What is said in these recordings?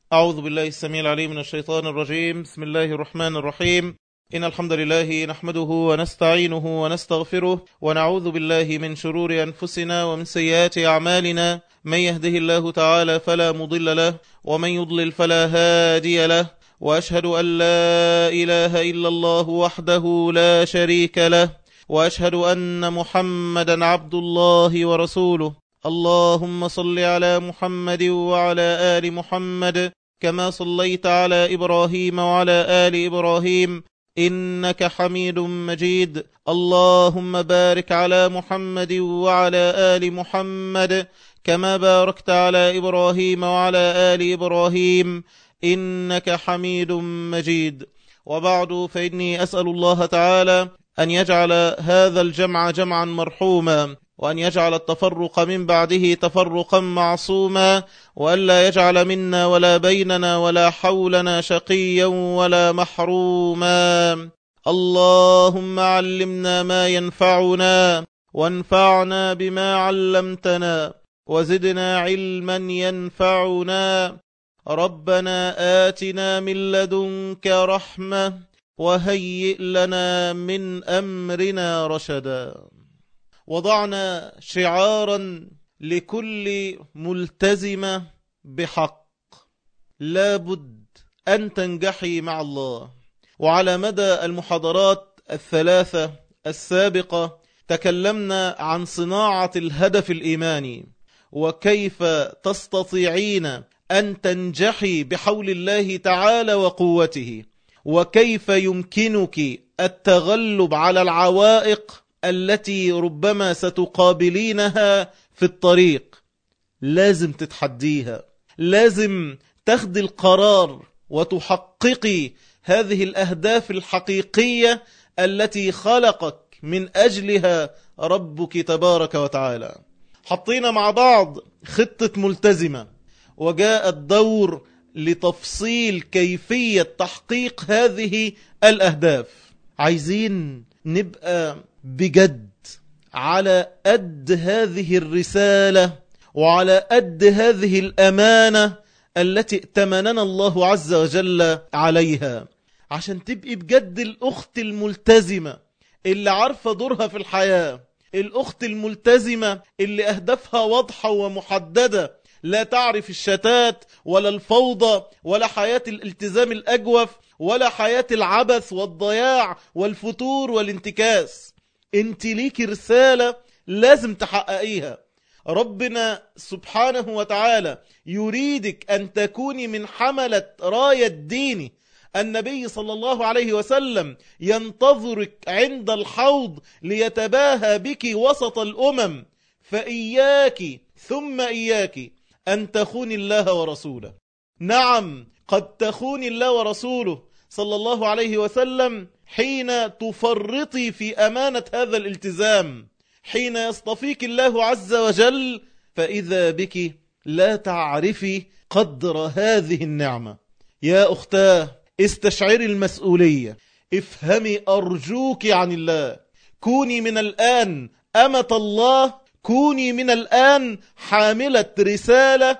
أعوذ بالله السميع العليم من الشيطان الرجيم. بسم الله الرحمن الرحيم. إن الحمد لله نحمده ونستعينه ونستغفره ونعوذ بالله من شرور أنفسنا ومن سيئات أعمالنا. من يهده الله تعالى فلا مضل له ومن يضلل فلا هادي له، وأشهد أن لا إله إلا الله وحده لا شريك له، وأشهد أن محمدا عبد الله ورسوله. اللهم صل على محمد وعلى آل محمد كما صليت على إبراهيم وعلى آل إبراهيم إنك حميد مجيد. اللهم بارك على محمد وعلى آل محمد كما باركت على إبراهيم وعلى آل إبراهيم إنك حميد مجيد. وبعد، فإني أسأل الله تعالى أن يجعل هذا الجمع جمعا مرحوما، وأن يجعل التفرق من بعده تفرقا معصوما، وأن لا يجعل منا ولا بيننا ولا حولنا شقيا ولا محروما. اللهم علمنا ما ينفعنا وانفعنا بما علمتنا وزدنا علما ينفعنا. ربنا آتنا من لدنك رحمة وهيئ لنا من أمرنا رشدا. وضعنا شعارا لكل ملتزمة بحق: لابد أن تنجحي مع الله. وعلى مدى المحاضرات الثلاثة السابقة تكلمنا عن صناعة الهدف الإيماني، وكيف تستطيعين أن تنجحي بحول الله تعالى وقوته، وكيف يمكنك التغلب على العوائق التي ربما ستقابلينها في الطريق. لازم تتحديها، لازم تاخدي القرار وتحققي هذه الأهداف الحقيقية التي خلقك من أجلها ربك تبارك وتعالى. حطينا مع بعض خطة ملتزمة، وجاء الدور لتفصيل كيفية تحقيق هذه الأهداف. عايزين نبقى بجد على قد هذه الرسالة وعلى قد هذه الأمانة التي ائتمننا الله عز وجل عليها، عشان تبقي بجد الأخت الملتزمة اللي عارفة دورها في الحياة، الأخت الملتزمة اللي أهدافها واضحة ومحددة، لا تعرف الشتات ولا الفوضى ولا حياة الالتزام الأجوف ولا حياة العبث والضياع والفتور والانتكاس. انت ليك رسالة لازم تحققيها. ربنا سبحانه وتعالى يريدك أن تكوني من حملة راية دينه. النبي صلى الله عليه وسلم ينتظرك عند الحوض ليتباهى بك وسط الأمم، فإياك ثم إياك أن تخوني الله ورسوله. نعم، قد تخوني الله ورسوله صلى الله عليه وسلم حين تفرطي في أمانة هذا الالتزام، حين يصطفيك الله عز وجل فإذا بك لا تعرفي قدر هذه النعمة. يا أختاه، استشعري المسؤولية، افهمي أرجوك عن الله. كوني من الآن أمة الله، كوني من الآن حاملة رسالة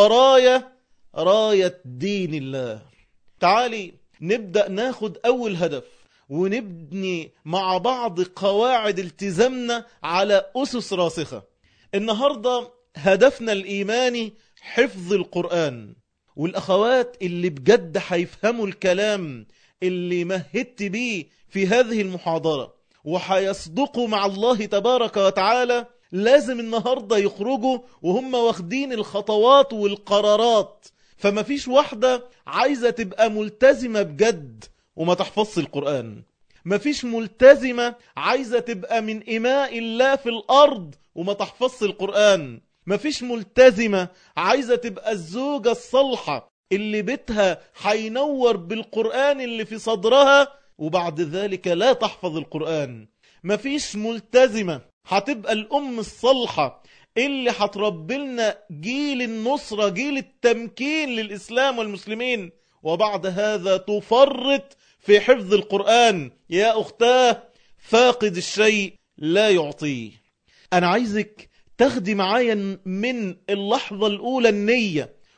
راية دين الله. تعالي نبدأ ناخد أول هدف، ونبني مع بعض قواعد التزامنا على أسس راسخة. النهاردة هدفنا الإيماني حفظ القرآن، والأخوات اللي بجد هيفهموا الكلام اللي مهدت بيه في هذه المحاضرة وهيصدقوا مع الله تبارك وتعالى لازم النهاردة يخرجوا وهم واخدين الخطوات والقرارات. فما فيش واحدة عايزة تبقى ملتزمة بجد وما تحفظش القرآن. ما فيش ملتزمة عايزة تبقى من إماء الله في الأرض وما تحفظش القرآن. ما فيش ملتزمة عايزة تبقى الزوجة الصالحة اللي بيتها حينور بالقرآن اللي في صدرها وبعد ذلك لا تحفظ القرآن. ما فيش ملتزمة هتبقى الأم الصالحة اللي هتربي لنا جيل النصرة، جيل التمكين للإسلام والمسلمين، وبعد هذا تفرط في حفظ القرآن. يا أختاه، فاقد الشيء لا يعطيه. أنا عايزك تاخدي معايا من اللحظة الأولى النية،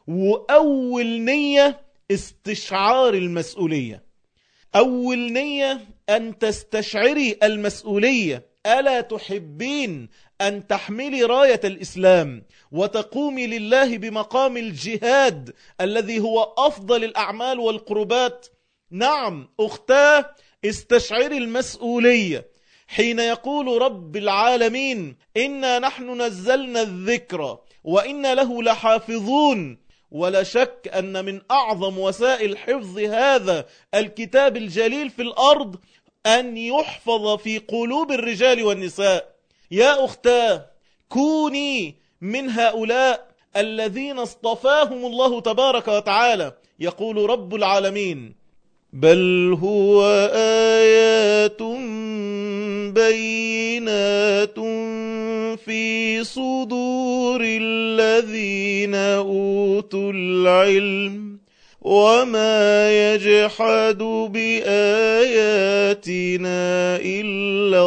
وأول نية استشعار المسؤولية. أول نية أن تستشعري المسؤولية. ألا تحبين أن تحملي راية الإسلام وتقومي لله بمقام الجهاد الذي هو أفضل الأعمال والقربات؟ نعم أختاه، استشعري المسؤولية حين يقول رب العالمين إنا نحن نزلنا الذكر وإنا له لحافظون. ولا شك أن من أعظم وسائل حفظ هذا الكتاب الجليل في الأرض أن يحفظ في قلوب الرجال والنساء. يا أختاه، كوني من هؤلاء الذين اصطفاهم الله تبارك وتعالى. يقول رب العالمين بل هو آيات بينات في صدور الذين أوتوا العلم وما يجحد بآياتنا إلا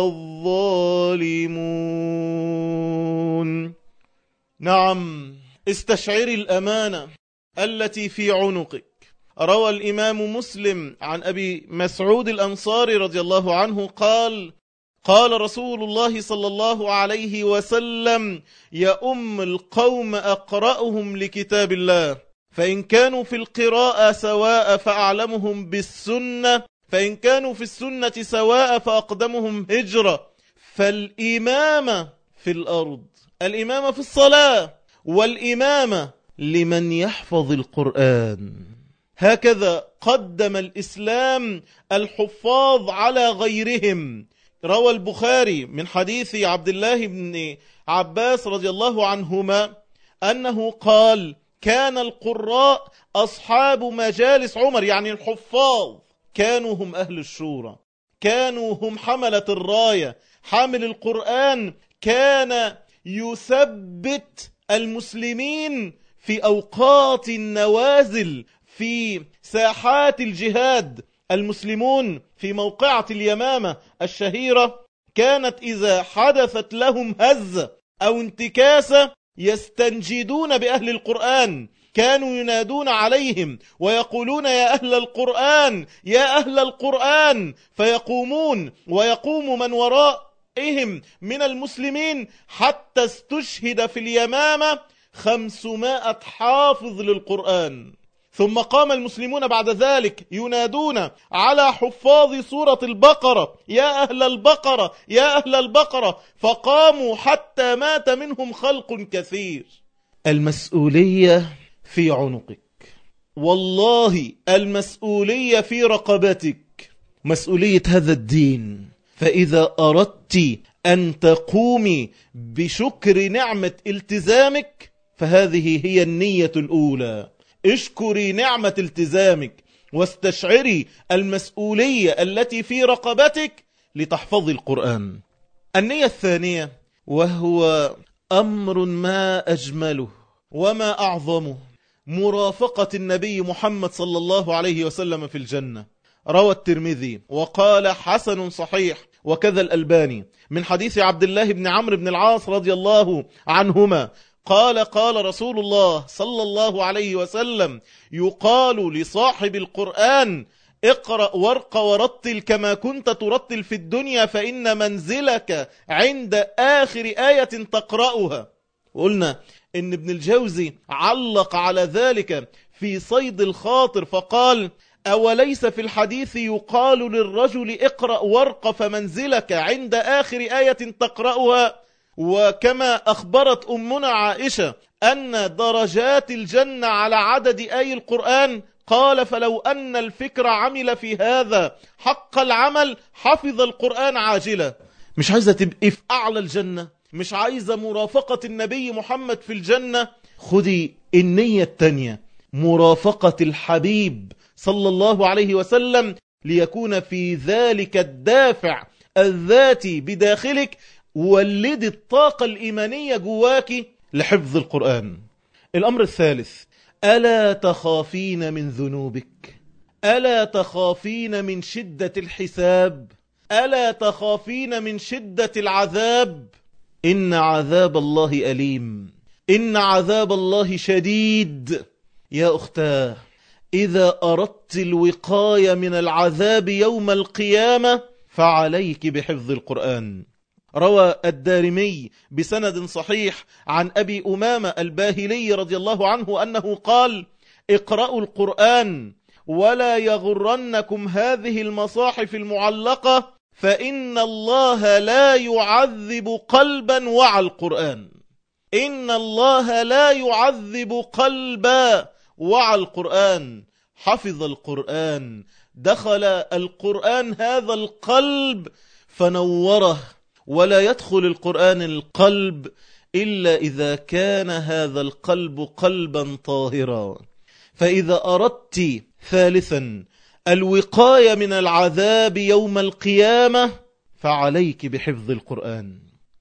الظالمون. نعم، استشعري الأمانة التي في عنقك. روى الإمام مسلم عن أبي مسعود الأنصاري رضي الله عنه قال قال رسول الله صلى الله عليه وسلم يا القوم أقرأهم لكتاب الله، فإن كانوا في القراءة سواء فأعلمهم بالسنة، فإن كانوا في السنة سواء فأقدمهم هجرة. فالإمامة في الأرض، الإمامة في الصلاة، والإمامة لمن يحفظ القرآن. هكذا قدم الإسلام الحفاظ على غيرهم. روى البخاري من حديث عبد الله بن عباس رضي الله عنهما أنه قال كان القراء أصحاب مجالس عمر، يعني الحفاظ كانوا هم أهل الشورى، كانوا هم حملة الراية. حامل القرآن كان يثبت المسلمين في أوقات النوازل، في ساحات الجهاد. المسلمون في موقعة اليمامة الشهيرة كانت إذا حدثت لهم هزة أو انتكاسة يستنجدون بأهل القرآن، كانوا ينادون عليهم ويقولون يا أهل القرآن يا أهل القرآن، فيقومون ويقوم من ورائهم من المسلمين حتى استشهد في اليمامة 500 حافظ للقرآن. ثم قام المسلمون بعد ذلك ينادون على حفاظ سورة البقرة يا أهل البقرة يا أهل البقرة، فقاموا حتى مات منهم خلق كثير. المسؤولية في عنقك، والله المسؤولية في رقبتك، مسؤولية هذا الدين. فإذا أردت أن تقومي بشكر نعمة التزامك فهذه هي النية الأولى. اشكري نعمة التزامك واستشعري المسؤولية التي في رقبتك لتحفظي القرآن. النية الثانية، وهو أمر ما أجمله وما أعظمه، مرافقة النبي محمد صلى الله عليه وسلم في الجنة. روى الترمذي وقال حسن صحيح وكذا الألباني من حديث عبد الله بن عمرو بن العاص رضي الله عنهما قال قال رسول الله صلى الله عليه وسلم يقال لصاحب القرآن اقرأ وارق ورتل كما كنت ترتل في الدنيا فإن منزلك عند آخر آية تقرأها. وقلنا إن ابن الجوزي علق على ذلك في صيد الخاطر فقال أوليس في الحديث يقال للرجل اقرأ وارق فمنزلك عند آخر آية تقرأها؟ وكما أخبرت أمنا عائشة أن درجات الجنة على عدد آي القرآن، قال فلو أن الفكر عمل في هذا حق العمل حفظ القرآن عاجلا. مش عايزة تبقي في أعلى الجنة، مش عايزة مرافقة النبي محمد في الجنة، خدي النية التانية، مرافقة الحبيب صلى الله عليه وسلم، ليكون في ذلك الدافع الذاتي بداخلك ولد الطاقة الإيمانية جواك لحفظ القرآن. الأمر الثالث، ألا تخافين من ذنوبك؟ ألا تخافين من شدة الحساب؟ ألا تخافين من شدة العذاب؟ إن عذاب الله أليم، إن عذاب الله شديد. يا أختاه، إذا أردت الوقاية من العذاب يوم القيامة فعليك بحفظ القرآن. روى الدارمي بسند صحيح عن أبي أمامة الباهلي رضي الله عنه أنه قال: اقرأوا القرآن ولا يغرنكم هذه المصاحف المعلقة، فإن الله لا يعذب قلبا وعى القرآن. إن الله لا يعذب قلبا وعى القرآن، حفظ القرآن، دخل القرآن هذا القلب فنوره، ولا يدخل القرآن القلب إلا إذا كان هذا القلب قلبا طاهرا. فإذا أردت ثالثا الوقاية من العذاب يوم القيامة فعليك بحفظ القرآن.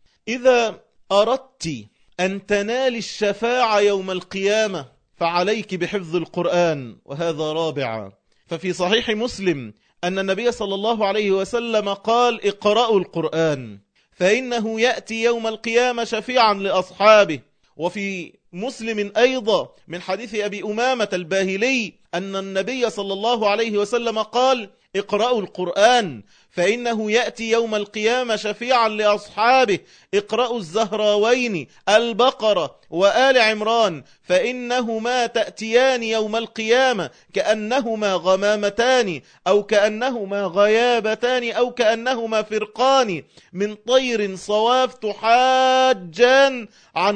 إذا أردت أن تنال الشفاعة يوم القيامة فعليك بحفظ القرآن. وهذا رابعا، ففي صحيح مسلم أن النبي صلى الله عليه وسلم قال: اقرأوا القرآن فإنه يأتي يوم القيامة شفيعا لأصحابه. وفي مسلم أيضا من حديث أبي أمامة الباهلي أن النبي صلى الله عليه وسلم قال: اقرأوا القرآن فإنه يأتي يوم القيامة شفيعا لأصحابه. اقرأوا الزهراوين البقرة وآل عمران فإنهما تأتيان يوم القيامة كأنهما غمامتان أو كأنهما غيابتان أو كأنهما فرقان من طير صواف تحاجان عن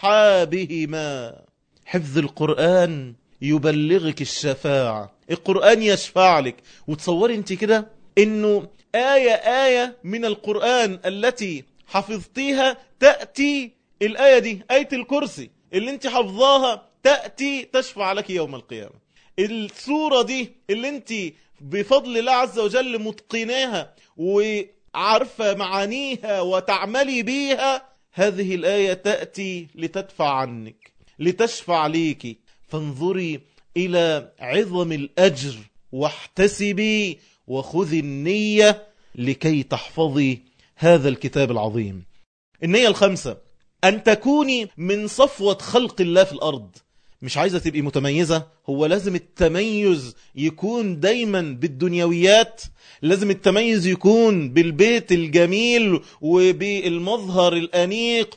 أصحابهما. حفظ القرآن يبلغك الشفاعة، القرآن يشفع لك. وتصور انت كده انه آية من القرآن التي حفظتيها تأتي الآية دي، آية الكرسي اللي انت حفظاها، تأتي تشفع لك يوم القيامة. السورة دي اللي انت بفضل الله عز وجل متقناها وعارفة معانيها وتعملي بيها، هذه الآية تأتي لتدفع عنك، لتشفع ليك. فانظري إلى عظم الأجر واحتسبي وخذي النية لكي تحفظي هذا الكتاب العظيم. النية الخامسة: أن تكوني من صفوة خلق الله في الأرض. مش عايزة تبقي متميزة؟ هو لازم التميز يكون دايما بالدنيويات؟ لازم التميز يكون بالبيت الجميل وبالمظهر الأنيق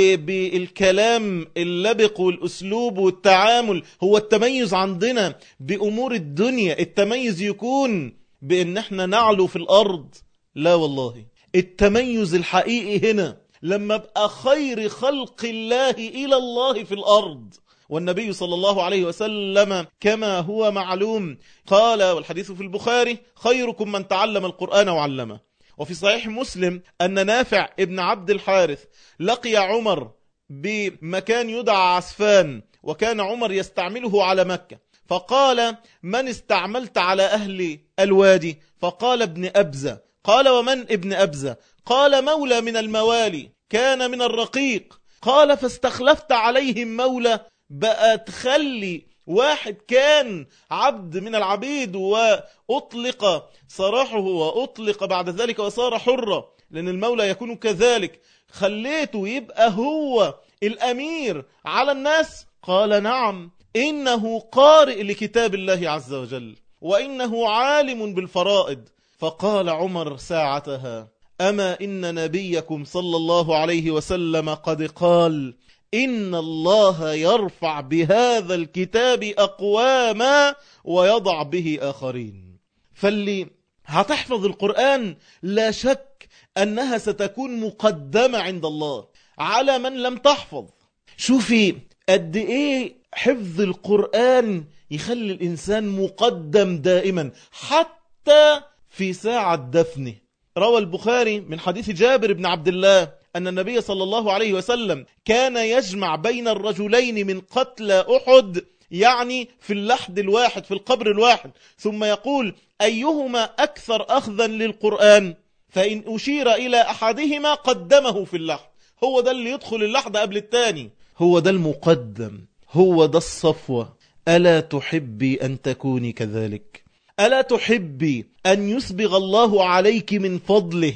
وبالكلام اللبق والأسلوب والتعامل؟ هو التميز عندنا بأمور الدنيا التميز يكون بأن احنا نعلو في الأرض؟ لا والله، التميز الحقيقي هنا لما بقى خير خلق الله إلى الله في الأرض. والنبي صلى الله عليه وسلم كما هو معلوم قال، والحديث في البخاري: خيركم من تعلم القرآن وعلمه. وفي صحيح مسلم أن نافع ابن عبد الحارث لقي عمر بمكان يدعى عسفان، وكان عمر يستعمله على مكة، فقال: من استعملت على أهل الوادي؟ فقال: ابن أبزة. قال: ومن ابن أبزة؟ قال: مولى من الموالي، كان من الرقيق. قال: فاستخلفت عليهم مولى؟ بقى تخلي واحد كان عبد من العبيد وأطلق سراحه وأطلق بعد ذلك وصار حرة، لأن المولى يكون كذلك، خليته يبقى هو الأمير على الناس؟ قال: نعم، إنه قارئ لكتاب الله عز وجل وإنه عالم بالفرائض. فقال عمر ساعتها: أما إن نبيكم صلى الله عليه وسلم قد قال: إن الله يرفع بهذا الكتاب أقواما ويضع به آخرين. فاللي هتحفظ القرآن لا شك أنها ستكون مقدمة عند الله على من لم تحفظ. شوفي قد إيه حفظ القرآن يخلي الإنسان مقدم دائما حتى في ساعة دفنه. روى البخاري من حديث جابر بن عبد الله أن النبي صلى الله عليه وسلم كان يجمع بين الرجلين من قتلى أحد، يعني في اللحد الواحد، في القبر الواحد، ثم يقول: أيهما أكثر أخذا للقرآن؟ فإن أشير إلى أحدهما قدمه في اللحد. هو ده اللي يدخل اللحد قبل التاني، هو ده المقدم، هو ده الصفوة. ألا تحبي أن تكوني كذلك؟ ألا تحبي أن يسبغ الله عليك من فضله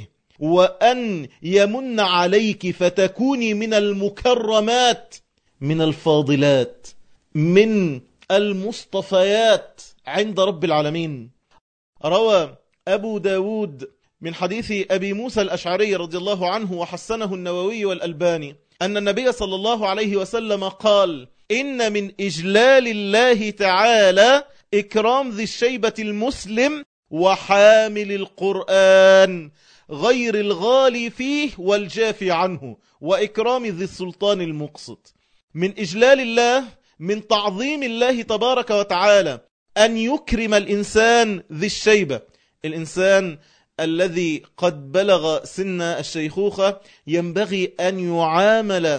وأن يمن عليك فتكوني من المكرمات، من الفاضلات، من المصطفيات عند رب العالمين. روى أبو داود من حديث أبي موسى الأشعري رضي الله عنه وحسنه النووي والألباني أن النبي صلى الله عليه وسلم قال: إن من إجلال الله تعالى إكرام ذي الشيبة المسلم وحامل القرآن غير الغالي فيه والجافي عنه، وإكرام ذي السلطان المقسط. من إجلال الله، من تعظيم الله تبارك وتعالى أن يكرم الإنسان ذي الشيبة، الإنسان الذي قد بلغ سن الشيخوخة ينبغي أن يعامل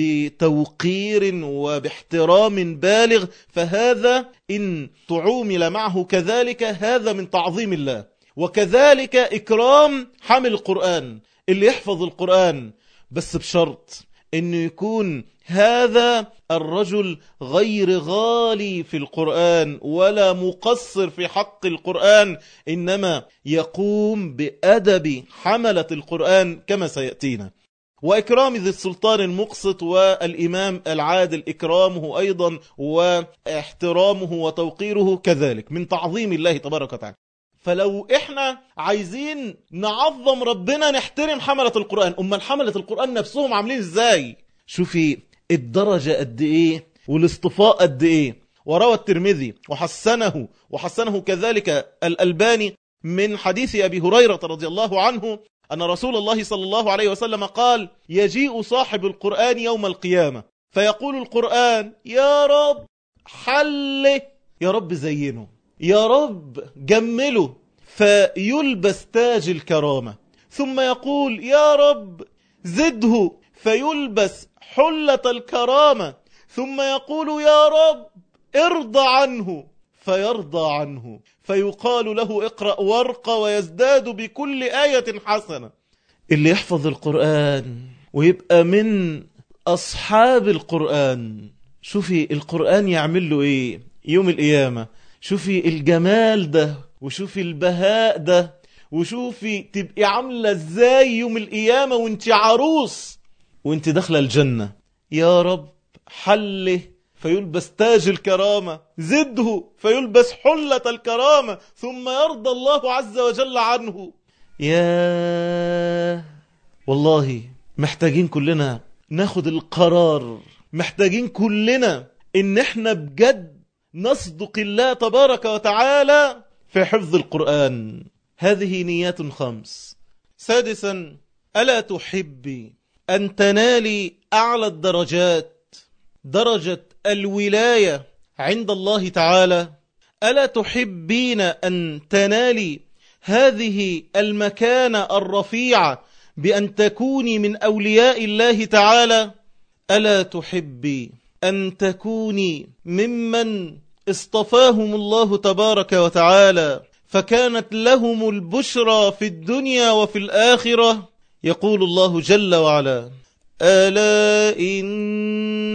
بتوقير وباحترام بالغ، فهذا إن تعامل معه كذلك هذا من تعظيم الله. وكذلك إكرام حامل القرآن اللي يحفظ القرآن، بس بشرط أنه يكون هذا الرجل غير غالي في القرآن ولا مقصر في حق القرآن، إنما يقوم بأدب حملة القرآن كما سيأتينا. وإكرام ذي السلطان المقسط والإمام العادل إكرامه أيضا واحترامه وتوقيره كذلك من تعظيم الله تبارك وتعالى. فلو إحنا عايزين نعظم ربنا نحترم حملة القرآن، أما حملة القرآن نفسهم عاملين إزاي؟ شوفي الدرجة قد إيه والاصطفاء قد إيه. وروى الترمذي وحسنه كذلك الألباني من حديث أبي هريرة رضي الله عنه أن رسول الله صلى الله عليه وسلم قال: يجيء صاحب القرآن يوم القيامة فيقول القرآن: يا رب حله، يا رب زينه، يا رب جمله، فيلبس تاج الكرامة. ثم يقول: يا رب زده، فيلبس حلة الكرامة. ثم يقول: يا رب ارضى عنه، فيرضى عنه، فيقال له: اقرأ وارقى، ويزداد بكل آية حسنة. اللي يحفظ القرآن ويبقى من أصحاب القرآن، شوفي القرآن يعمل له إيه يوم القيامة. شوفي الجمال ده، وشوفي البهاء ده، وشوفي تبقي عاملة ازاي يوم القيامة وانت عروس وانت داخلة الجنة. يا رب حله، فيلبس تاج الكرامة، زده فيلبس حلة الكرامة، ثم يرضى الله عز وجل عنه. يا والله محتاجين كلنا ناخد القرار، محتاجين كلنا ان احنا بجد نصدق الله تبارك وتعالى في حفظ القرآن. هذه نيات 5. سادسا: ألا تحبي أن تنالي أعلى الدرجات، درجة الولاية عند الله تعالى؟ ألا تحبين أن تنالي هذه المكانة الرفيعة بأن تكوني من أولياء الله تعالى؟ ألا تحبي أن تكوني ممن اصطفاهم الله تبارك وتعالى فكانت لهم البشرى في الدنيا وفي الآخرة؟ يقول الله جل وعلا: ألا إن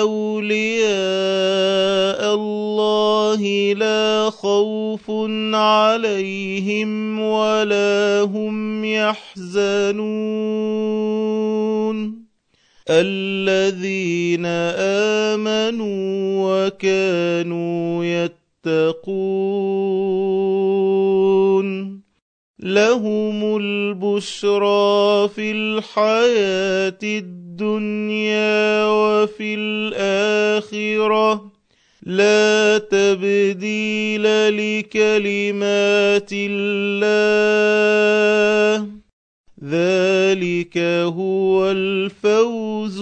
أولياء الله لا خوف عليهم ولا هم يحزنون الذين آمنوا وكانوا يتقون لهم البشرى في الحياة الدنيا وفي الآخرة لا تبديل لكلمات الله ذلك هو الفوز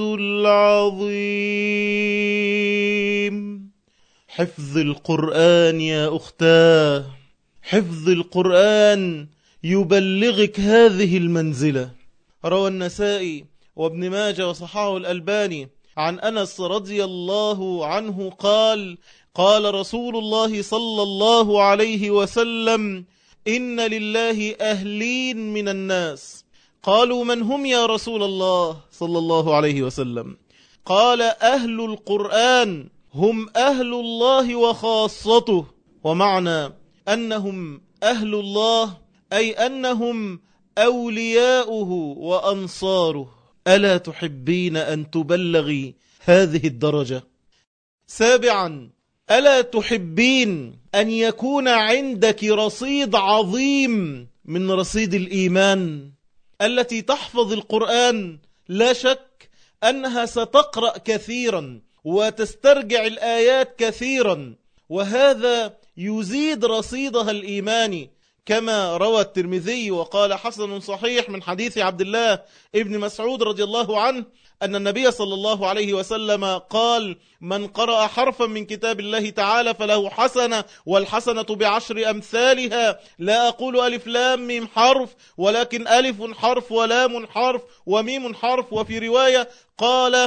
العظيم. حفظ القرآن يا أختاه، حفظ القرآن يبلغك هذه المنزلة. روى النسائي وابن ماجه وصححه الألباني عن أنس رضي الله عنه قال: قال رسول الله صلى الله عليه وسلم: إن لله أهلين من الناس. قالوا: من هم يا رسول الله صلى الله عليه وسلم؟ قال: أهل القرآن هم أهل الله وخاصته. ومعنى أنهم أهل الله أي أنهم أولياؤه وأنصاره. ألا تحبين أن تبلغي هذه الدرجة؟ سابعا: ألا تحبين أن يكون عندك رصيد عظيم من رصيد الإيمان؟ التي تحفظ القرآن لا شك أنها ستقرأ كثيرا وتسترجع الآيات كثيرا، وهذا يزيد رصيدها الإيماني، كما روى الترمذي وقال حسن صحيح من حديث عبد الله ابن مسعود رضي الله عنه أن النبي صلى الله عليه وسلم قال: من قرأ حرفا من كتاب الله تعالى فله حسنة، والحسنة بعشر أمثالها، لا أقول ألف لام ميم حرف، ولكن ألف حرف ولام حرف وميم حرف، وفي رواية قال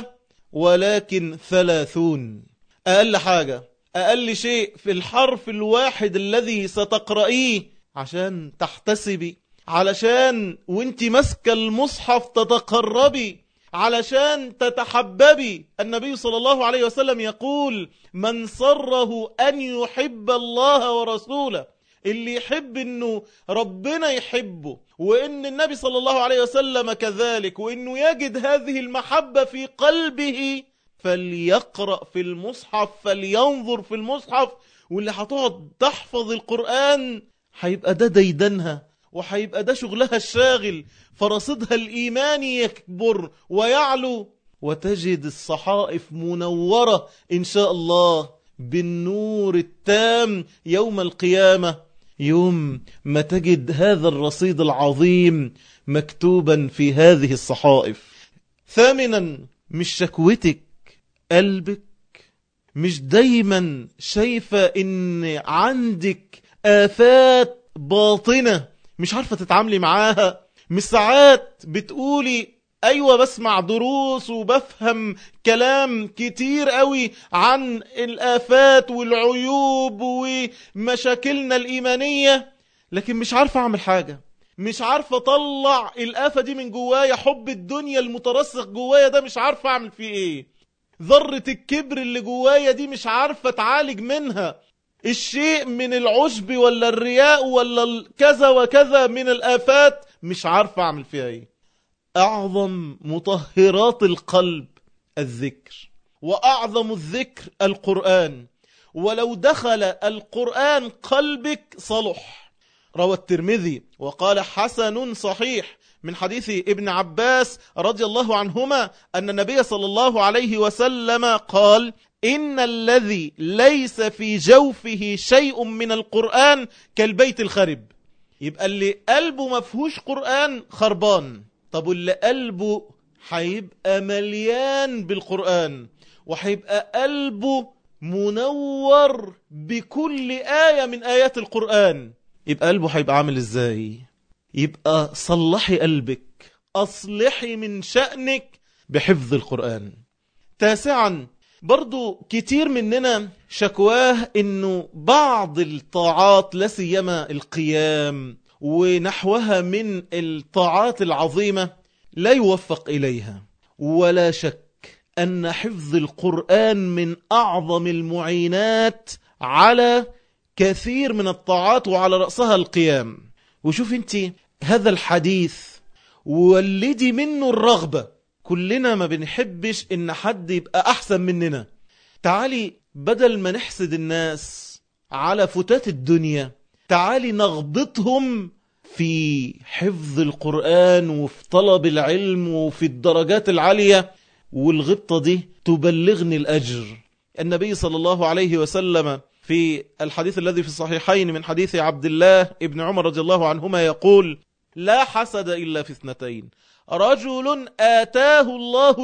ولكن 30. أقل حاجة، أقل شيء في الحرف الواحد الذي ستقرأيه عشان تحتسبي، علشان وانت مسك المصحف تتقربي، علشان تتحببي. النبي صلى الله عليه وسلم يقول: من سره أن يحب الله ورسوله، اللي يحب انه ربنا يحبه وان النبي صلى الله عليه وسلم كذلك، وانه يجد هذه المحبة في قلبه، فليقرأ في المصحف، فلينظر في المصحف. واللي هتقعد تحفظ القرآن هيبقى ده ديدنها، وهيبقى ده شغلها الشاغل، فرصدها الإيماني يكبر ويعلو، وتجد الصحائف منورة إن شاء الله بالنور التام يوم القيامة، يوم ما تجد هذا الرصيد العظيم مكتوبا في هذه الصحائف. ثامنا، مش شكوتك، قلبك. مش دايما شايفة إن عندك آفات باطنة مش عارفة تتعاملي معاها. مش ساعات بتقولي أيوة بسمع دروس وبفهم كلام كتير قوي عن الآفات والعيوب ومشاكلنا الإيمانية، لكن مش عارفة أعمل حاجة، مش عارفة أطلع الآفة دي من جوايا. حب الدنيا المترسخ جوايا ده مش عارفة أعمل فيه إيه. ذرة الكبر اللي جوايا دي مش عارفة أتعالج منها. الشيء من العجب ولا الرياء ولا كذا وكذا من الآفات مش عارفة أعمل فيها إيه. أعظم مطهرات القلب الذكر، وأعظم الذكر القرآن، ولو دخل القرآن قلبك صلح. روى الترمذي وقال حسن صحيح من حديث ابن عباس رضي الله عنهما أن النبي صلى الله عليه وسلم قال: إن الذي ليس في جوفه شيء من القرآن كالبيت الخرب. يبقى اللي قلبه ما فيهوش قرآن خربان. طب واللي قلبه هيبقى مليان بالقرآن وهيبقى قلبه منور بكل آية من آيات القرآن، يبقى قلبه هيبقى عامل ازاي؟ يبقى صلحي قلبك، أصلحي من شأنك بحفظ القرآن. تاسعا، برضو كتير مننا شكواه انه بعض الطاعات لا سيما القيام ونحوها من الطاعات العظيمة لا يوفق إليها. ولا شك أن حفظ القرآن من أعظم المعينات على كثير من الطاعات وعلى رأسها القيام. وشوف انت هذا الحديث ولدي منه الرغبة. كلنا ما بنحبش ان حد يبقى احسن مننا. تعالي بدل ما نحسد الناس على فتات الدنيا، تعالي نغبطهم في حفظ القرآن وفي طلب العلم وفي الدرجات العالية، والغبطة دي تبلغني الأجر. النبي صلى الله عليه وسلم في الحديث الذي في الصحيحين من حديث عبد الله ابن عمر رضي الله عنهما يقول: لا حسد إلا في اثنتين: رجل آتاه الله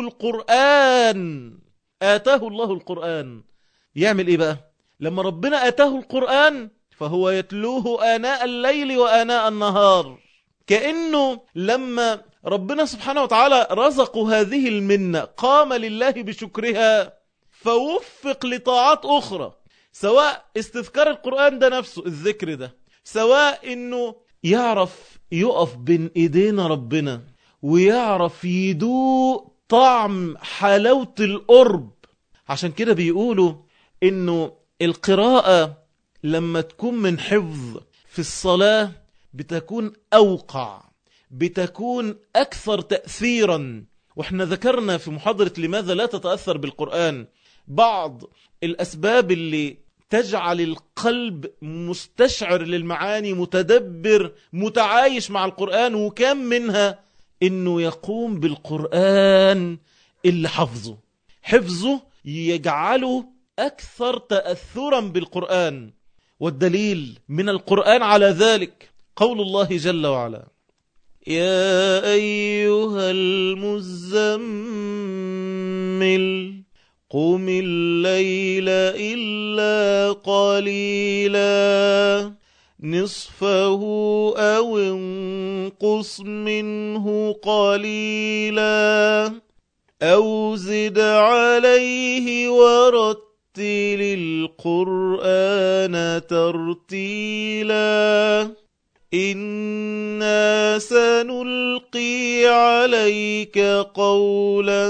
القرآن. آتاه الله القرآن يعمل إيه بقى؟ لما ربنا آتاه القرآن فهو يتلوه آناء الليل وآناء النهار، كأنه لما ربنا سبحانه وتعالى رزق هذه المنة قام لله بشكرها، فوفق لطاعات أخرى، سواء استذكار القرآن ده نفسه الذكر ده، سواء إنه يعرف يقف بين إيدينا ربنا ويعرف يدوق طعم حلاوة القرب. عشان كده بيقولوا إنه القراءة لما تكون من حفظ في الصلاة بتكون أوقع، بتكون أكثر تأثيرا. وإحنا ذكرنا في محاضرة لماذا لا تتأثر بالقرآن بعض الأسباب اللي تجعل القلب مستشعر للمعاني، متدبر، متعايش مع القرآن. وكم منها إنه يقوم بالقرآن اللي حفظه يجعله أكثر تأثرا بالقرآن. والدليل من القرآن على ذلك قول الله جل وعلا: يا أيها المزمل قم الليل إلا قليلا نصفه أو انقص منه قليلا أو زد عليه ورتل القرآن ترتيلا إنا سنلقي عليك قولا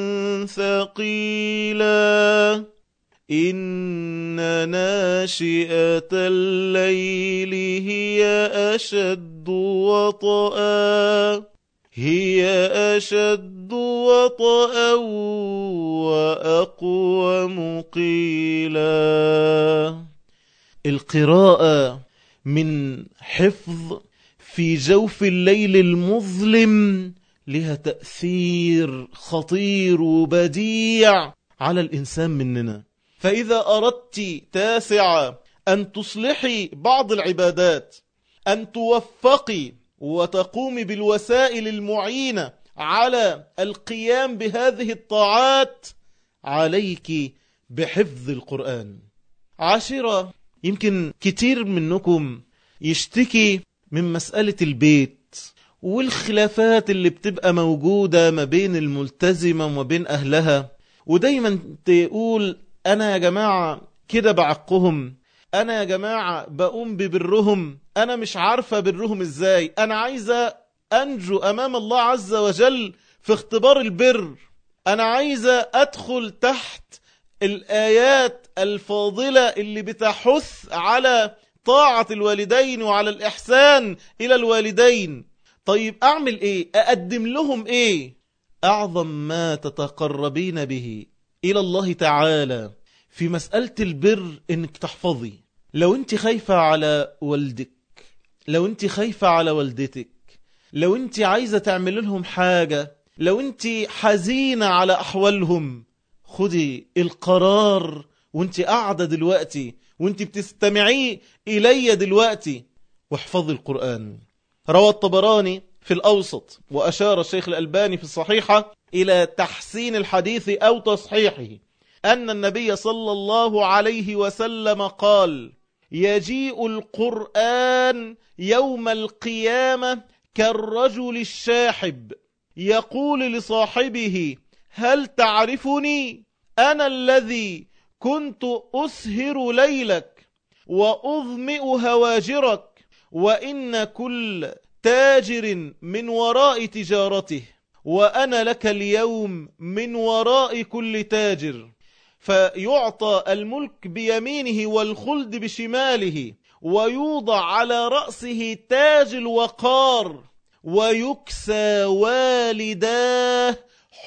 ثقيلا إن ناشئة الليل هي أشد وطئا وأقوم قيلا. القراءة من حفظ في جوف الليل المظلم لها تأثير خطير وبديع على الإنسان مننا. فإذا أردت تاسعة أن تصلحي بعض العبادات، أن توفقي وتقومي بالوسائل المعينة على القيام بهذه الطاعات، عليك بحفظ القرآن. عاشرة، يمكن كتير منكم يشتكي من مسألة البيت والخلافات اللي بتبقى موجودة ما بين الملتزمة وما بين أهلها، ودايما تقول أنا يا جماعة كده بعقهم، أنا يا جماعة بقوم ببرهم، أنا مش عارفة برهم إزاي، أنا عايزة أنجو أمام الله عز وجل في اختبار البر، أنا عايزة أدخل تحت الآيات الفاضلة اللي بتحث على طاعة الوالدين وعلى الإحسان إلى الوالدين. طيب أعمل إيه؟ أقدم لهم إيه؟ أعظم ما تتقربين به إلى الله تعالى في مسألة البر إنك تحفظي. لو أنت خايفة على والدك، لو أنت خايفة على والدتك، لو أنت عايزة تعمل لهم حاجة، لو أنت حزينة على أحوالهم، خدي القرار وأنت قاعدة دلوقتي وأنت بتستمعي إلي دلوقتي واحفظي القرآن. روى الطبراني في الأوسط وأشار الشيخ الألباني في الصحيحة إلى تحسين الحديث أو تصحيحه أن النبي صلى الله عليه وسلم قال: يجيء القرآن يوم القيامة كالرجل الشاحب يقول لصاحبه: هل تعرفني؟ أنا الذي كنت أسهر ليلك وأظمئ هواجرك، وإن كل تاجر من وراء تجارته، وأنا لك اليوم من وراء كل تاجر. فيعطى الملك بيمينه والخلد بشماله، ويوضع على رأسه تاج الوقار، ويكسى والداه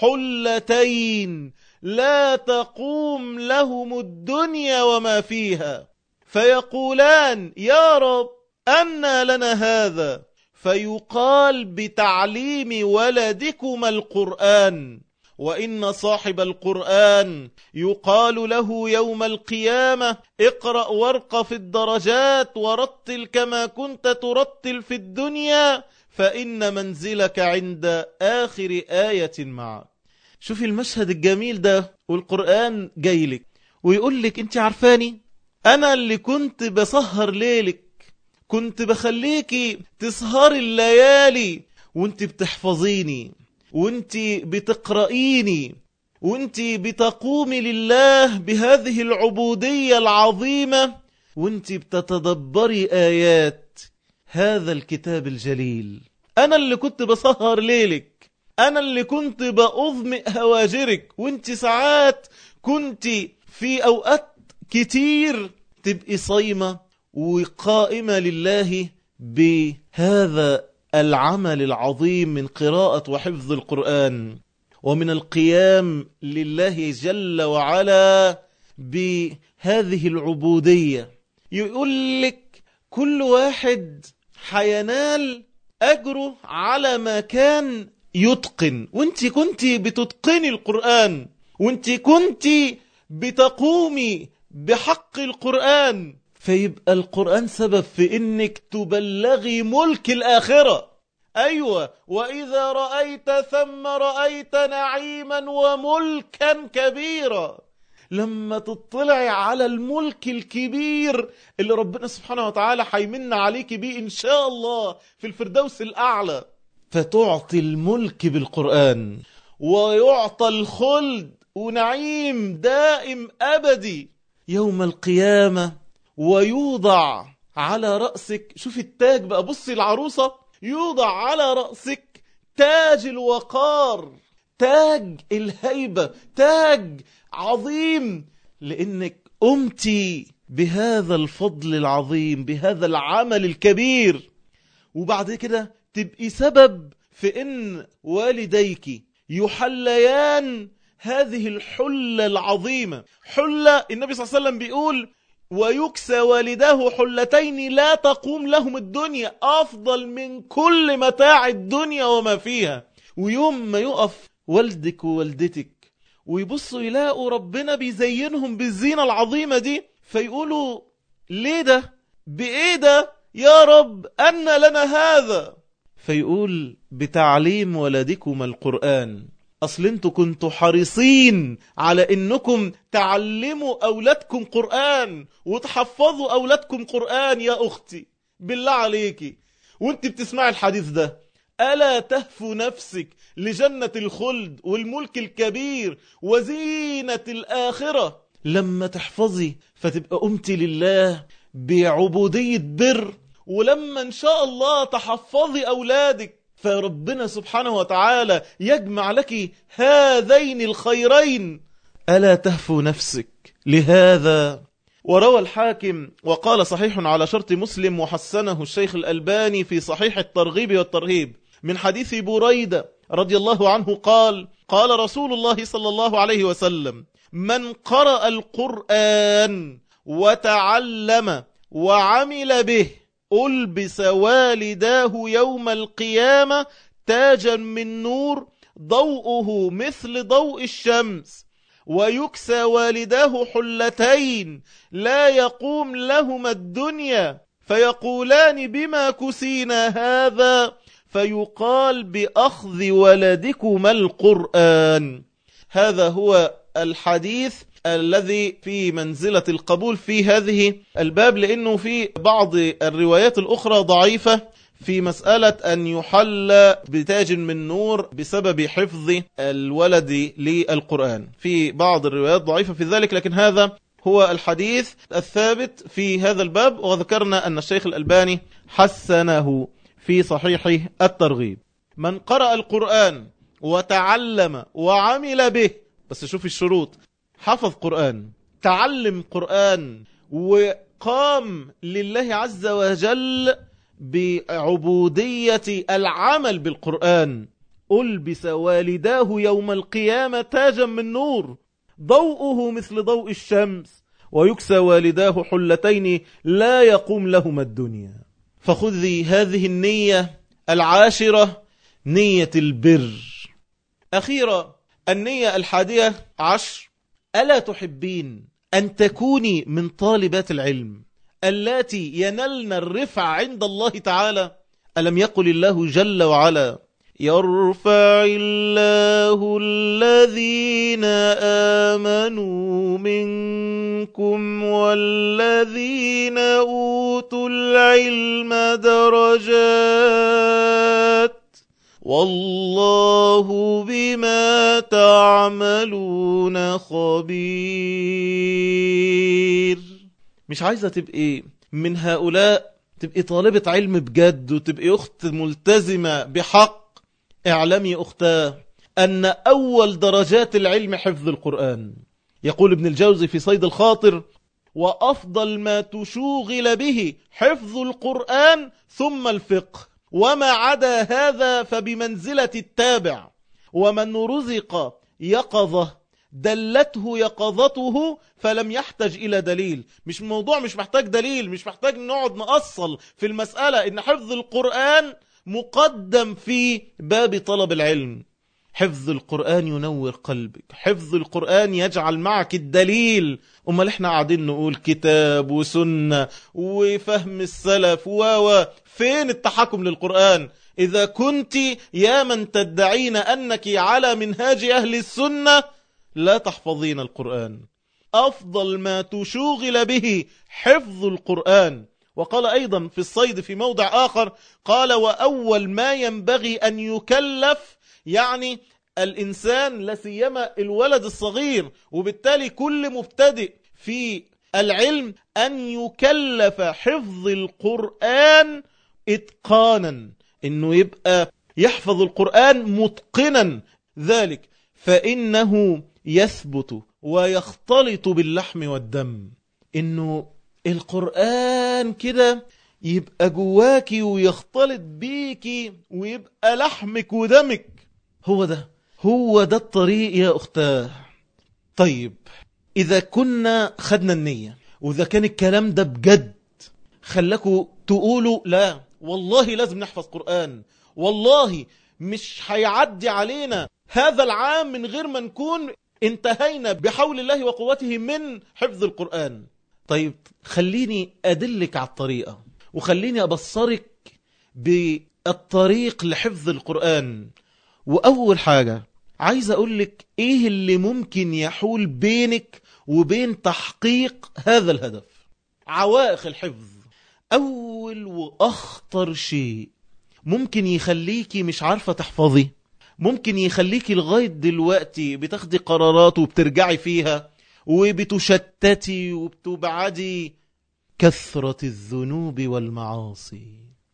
حلتين لا تقوم لهم الدنيا وما فيها، فيقولان: يا رب أنى لنا هذا؟ فيقال: بتعليم ولدكما القرآن. وإن صاحب القرآن يقال له يوم القيامة: اقرأ وارق في الدرجات ورتل كما كنت ترتل في الدنيا، فإن منزلك عند آخر آية معك. شوفي المشهد الجميل ده، والقرآن جايلك ويقولك: انت عارفاني؟ أنا اللي كنت بسهر ليلك، كنت بخليكي تسهري الليالي وانت بتحفظيني، وانت بتقرأيني، وانت بتقومي لله بهذه العبودية العظيمة، وانت بتتدبري آيات هذا الكتاب الجليل. أنا اللي كنت بسهر ليلك، أنا اللي كنت بأظمئ هواجرك، وانت ساعات كنت في أوقات كتير تبقي صايمة وقائمة لله بهذا العمل العظيم من قراءة وحفظ القرآن، ومن القيام لله جل وعلا هذه العبودية. يقول لك كل واحد حينال أجره على ما كان يتقن، وانت كنت بتتقني القرآن، وانت كنت بتقومي بحق القرآن، فيبقى القرآن سبب في انك تبلغي ملك الآخرة. أيوة، وإذا رأيت ثم رأيت نعيما وملكا كبيرا. لما تطلعي على الملك الكبير اللي ربنا سبحانه وتعالى هيمن عليك بيه إن شاء الله في الفردوس الأعلى، فتعطي الملك بالقرآن، ويعطى الخلد ونعيم دائم أبدي يوم القيامة، ويوضع على رأسك، شوف التاج بقى، بصي العروسة، يوضع على رأسك تاج الوقار، تاج الهيبة، تاج عظيم، لأنك قمتي بهذا الفضل العظيم، بهذا العمل الكبير. وبعد كده تبقي سبب في ان والديك يحليان هذه الحلة العظيمة. حلة النبي صلى الله عليه وسلم بيقول ويكسى والداه حلتين لا تقوم لهم الدنيا، أفضل من كل متاع الدنيا وما فيها. ويوم ما يقف والدك ووالدتك ويبصوا يلاقوا ربنا بيزينهم بالزينة العظيمة دي، فيقولوا ليه ده؟ بإيه ده يا رب؟ أن لنا هذا؟ فيقول بتعليم ولدكم القرآن. أصل انتوا كنتوا حريصين على انكم تعلموا أولادكم قرآن وتحفظوا أولادكم قرآن. يا أختي بالله عليكي وانت بتسمعي الحديث ده، ألا تهفو نفسك لجنة الخلد والملك الكبير وزينة الآخرة لما تحفظي، فتبقى قمتي لله بعبودية بر. ولما إن شاء الله تحفظي أولادك، فربنا سبحانه وتعالى يجمع لك هذين الخيرين. ألا تهفو نفسك لهذا؟ وروى الحاكم وقال صحيح على شرط مسلم، وحسنه الشيخ الألباني في صحيح الترغيب والترهيب، من حديث بريدة رضي الله عنه قال قال رسول الله صلى الله عليه وسلم: من قرأ القرآن وتعلم وعمل به ألبس والداه يوم القيامة تاجا من نور ضوءه مثل ضوء الشمس، ويكسى والداه حلتين لا يقوم لهما الدنيا، فيقولان بما كسينا هذا؟ فيقال بأخذ ولدكما القرآن. هذا هو الحديث الذي في منزلة القبول في هذه الباب، لأنه في بعض الروايات الأخرى ضعيفة في مسألة أن يحل بتاج من نور بسبب حفظ الولد للقرآن. في بعض الروايات ضعيفة في ذلك، لكن هذا هو الحديث الثابت في هذا الباب، وذكرنا أن الشيخ الألباني حسنه في صحيح الترغيب. من قرأ القرآن وتعلم وعمل به، بس شوف الشروط: حفظ قرآن، تعلم قرآن، وقام لله عز وجل بعبودية العمل بالقرآن، ألبس والداه يوم القيامة تاجا من نور ضوءه مثل ضوء الشمس، ويكسى والداه حلتين لا يقوم لهما الدنيا. فخذي هذه النية العاشرة، نية البر. أخيرا النية 11: ألا تحبين أن تكوني من طالبات العلم اللاتي ينلن الرفع عند الله تعالى؟ ألم يقل الله جل وعلا: يرفع الله الذين آمنوا منكم والذين أوتوا العلم درجات والله بما تعملون خبير. مش عايزة تبقي من هؤلاء، تبقي طالبة علم بجد وتبقي أخت ملتزمة بحق؟ اعلمي أختاه أن أول درجات العلم حفظ القرآن. يقول ابن الجوزي في صيد الخاطر: وأفضل ما تشوغل به حفظ القرآن ثم الفقه، وما عدا هذا فبمنزلة التابع. ومن رزق يقظة دلته يقظته فلم يحتج إلى دليل. مش موضوع مش محتاج دليل، مش محتاج نقعد نأصل في المسألة إن حفظ القرآن مقدم في باب طلب العلم. حفظ القرآن ينور قلبك، حفظ القرآن يجعل معك الدليل. أمال احنا قاعدين نقول كتاب وسنة وفهم السلف فين التحكم للقرآن؟ إذا كنت يا من تدعين أنك على منهاج أهل السنة لا تحفظين القرآن. أفضل ما تشوغل به حفظ القرآن. وقال أيضا في الصيد في موضع آخر، قال وأول ما ينبغي أن يكلف، يعني الإنسان لسيما الولد الصغير وبالتالي كل مبتدئ في العلم، أن يكلف حفظ القرآن إتقانا، إنه يبقى يحفظ القرآن متقنا ذلك، فإنه يثبت ويختلط باللحم والدم. إنه القرآن كده يبقى جواكي ويختلط بيكي ويبقى لحمك ودمك. هو ده الطريق يا أختاه. طيب إذا كنا خدنا النية وإذا كان الكلام ده بجد خلاكوا تقولوا لا والله لازم نحفظ قرآن، والله مش هيعدي علينا هذا العام من غير ما نكون انتهينا بحول الله وقوته من حفظ القرآن. طيب خليني أدلك على الطريقة وخليني أبصرك بالطريق لحفظ القرآن. وأول حاجة عايز أقولك إيه اللي ممكن يحول بينك وبين تحقيق هذا الهدف. عوائق الحفظ، أول وأخطر شيء ممكن يخليكي مش عارفة تحفظي، ممكن يخليكي لغاية دلوقتي بتاخدي قرارات وبترجعي فيها وبتشتتي وبتبعدي، كثرة الذنوب والمعاصي.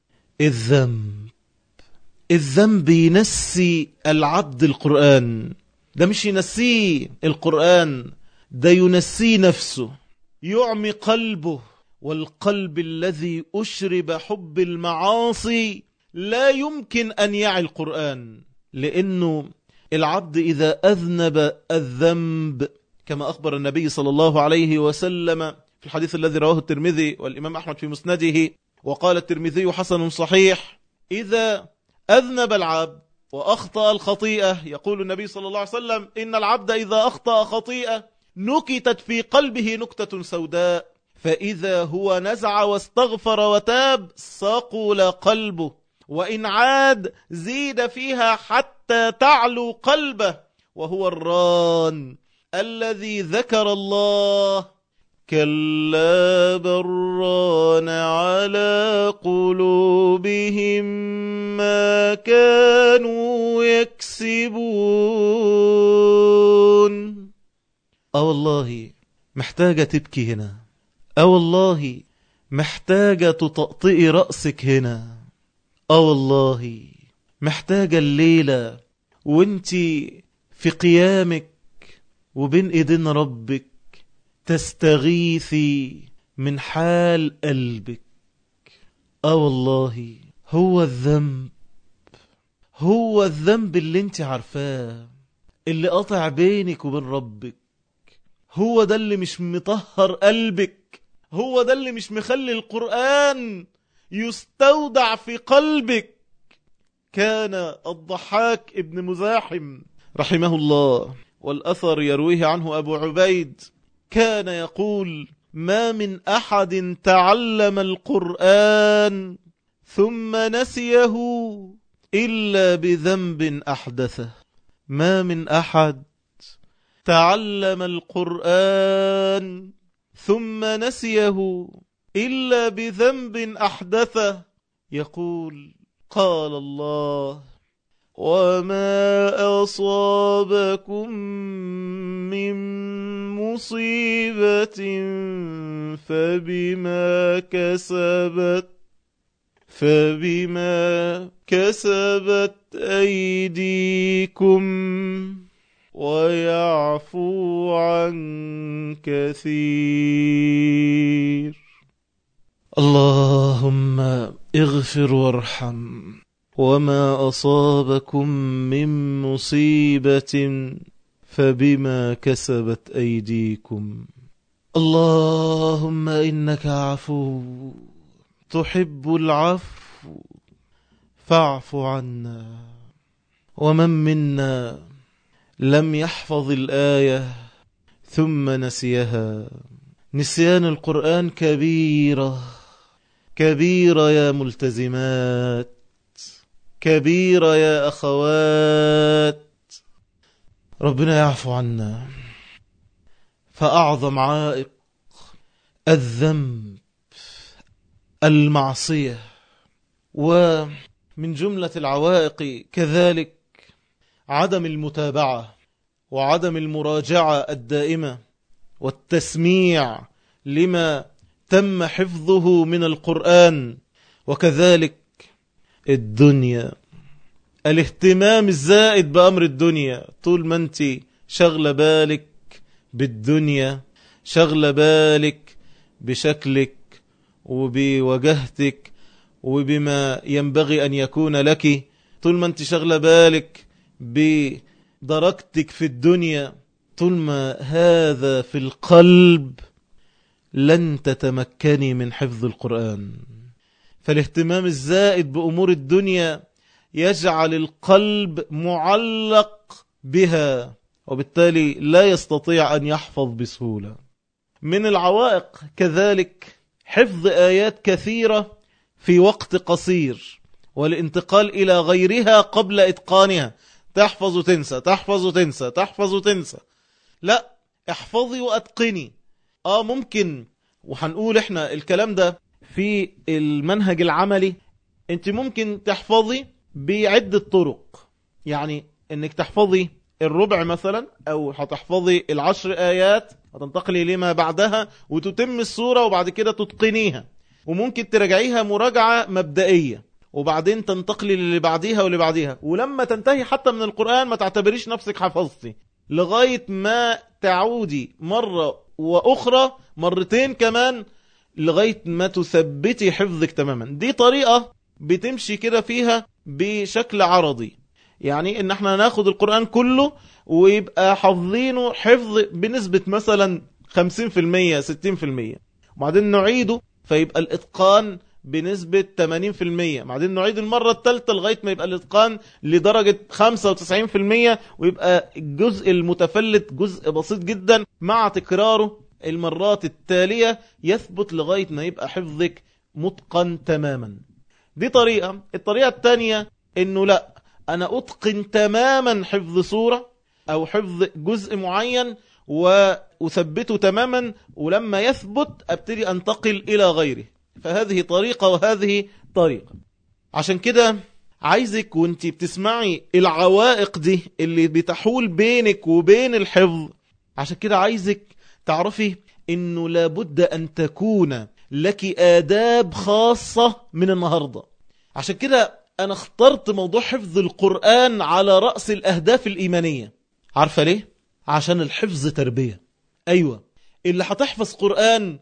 الذنب ينسي العبد القرآن، ده مش ينسيه القرآن، ده ينسيه نفسه، يعمي قلبه. والقلب الذي أشرب حب المعاصي لا يمكن أن يعي القرآن، لأنه العبد إذا أذنب الذنب كما أخبر النبي صلى الله عليه وسلم في الحديث الذي رواه الترمذي والإمام أحمد في مسنده، وقال الترمذي حسن صحيح: إذا أذنب العبد وأخطأ الخطيئة، يقول النبي صلى الله عليه وسلم: إن العبد إذا أخطأ خطيئة نكتت في قلبه نكتة سوداء، فإذا هو نزع واستغفر وتاب صقل قلبه، وإن عاد زيد فيها حتى تعلو قلبه، وهو الران الذي ذكر الله كلا بران على قلوبهم ما كانوا يكسبون. والله محتاجة تبكي هنا، والله محتاجة تطأطئي رأسك هنا، والله محتاجة الليلة وانتي في قيامك وبين ايدين ربك تستغيثي من حال قلبك. والله هو الذنب اللي انت عارفاه، اللي قطع بينك وبين ربك، هو ده اللي مش مطهر قلبك، هو ده اللي مش مخلي القرآن يستودع في قلبك. كان الضحاك ابن مزاحم رحمه الله، والأثر يرويه عنه أبو عبيد، كان يقول: ما من أحد تعلم القرآن ثم نسيه إلا بذنب أحدثه. ما من أحد تعلم القرآن ثم نسيه إلا بذنب أحدثه. يقول: قال الله: وما أصابكم من مصيبة فبما كسبت أيديكم ويعفو عن كثير. اللهم اغفر وارحم. وما أصابكم من مصيبة فبما كسبت أيديكم. اللهم إنك عفو تحب العفو فاعف عنا. ومن منا لم يحفظ الآية ثم نسيها؟ نسيان القرآن كبيرة كبيرة يا ملتزمات، كبيرة يا أخوات. ربنا يعفو عنا. فأعظم عائق الذنب، المعصية. ومن جملة العوائق كذلك عدم المتابعة وعدم المراجعة الدائمة والتسميع لما تم حفظه من القرآن. وكذلك الدنيا، الاهتمام الزائد بأمر الدنيا. طول ما انت شغل بالك بالدنيا، شغل بالك بشكلك وبوجهتك وبما ينبغي أن يكون لك، طول ما انت شغل بالك بدرجتك في الدنيا، طول ما هذا في القلب لن تتمكني من حفظ القرآن. فالاهتمام الزائد بأمور الدنيا يجعل القلب معلق بها، وبالتالي لا يستطيع أن يحفظ بسهولة. من العوائق كذلك حفظ آيات كثيرة في وقت قصير والانتقال إلى غيرها قبل إتقانها. تحفظ وتنسى، تحفظ وتنسى، تحفظ وتنسى. لا، احفظي وأتقني. ممكن، وحنقول احنا الكلام ده في المنهج العملي، انت ممكن تحفظي بعدة طرق. يعني انك تحفظي الربع مثلا، او هتحفظي 10 آيات وتنتقلي لما بعدها وتتم السورة وبعد كده تتقنيها. وممكن تراجعيها مراجعة مبدئية وبعدين تنتقلي للي بعديها واللي بعديها. ولما تنتهي حتى من القرآن ما تعتبريش نفسك حفظتي، لغاية ما تعودي مرة وأخرى، مرتين كمان، لغاية ما تثبتي حفظك تماما. دي طريقة بتمشي كده فيها بشكل عرضي، يعني ان احنا ناخد القرآن كله ويبقى حفظينه حفظ بنسبة مثلا 50% 60%، وبعدين نعيده فيبقى الاتقان بنسبة 80%، بعدين نعيد المرة الثالثة لغاية ما يبقى الاتقان لدرجة 95%، ويبقى الجزء المتفلت جزء بسيط جدا. مع تكراره المرات التالية يثبت لغاية ما يبقى حفظك متقن تماما. دي طريقة. الطريقة الثانية انه لا، انا اتقن تماما حفظ سورة او حفظ جزء معين واثبته تماما، ولما يثبت ابتدي انتقل الى غيره. فهذه طريقة وهذه طريقة. عشان كده عايزك وانتي بتسمعي العوائق دي اللي بتحول بينك وبين الحفظ، عشان كده عايزك تعرفي انه لابد ان تكون لك آداب خاصة من النهاردة. عشان كده انا اخترت موضوع حفظ القرآن على رأس الاهداف الايمانية. عارفة ليه؟ عشان الحفظ تربية. ايوه، اللي هتحفظ قرآن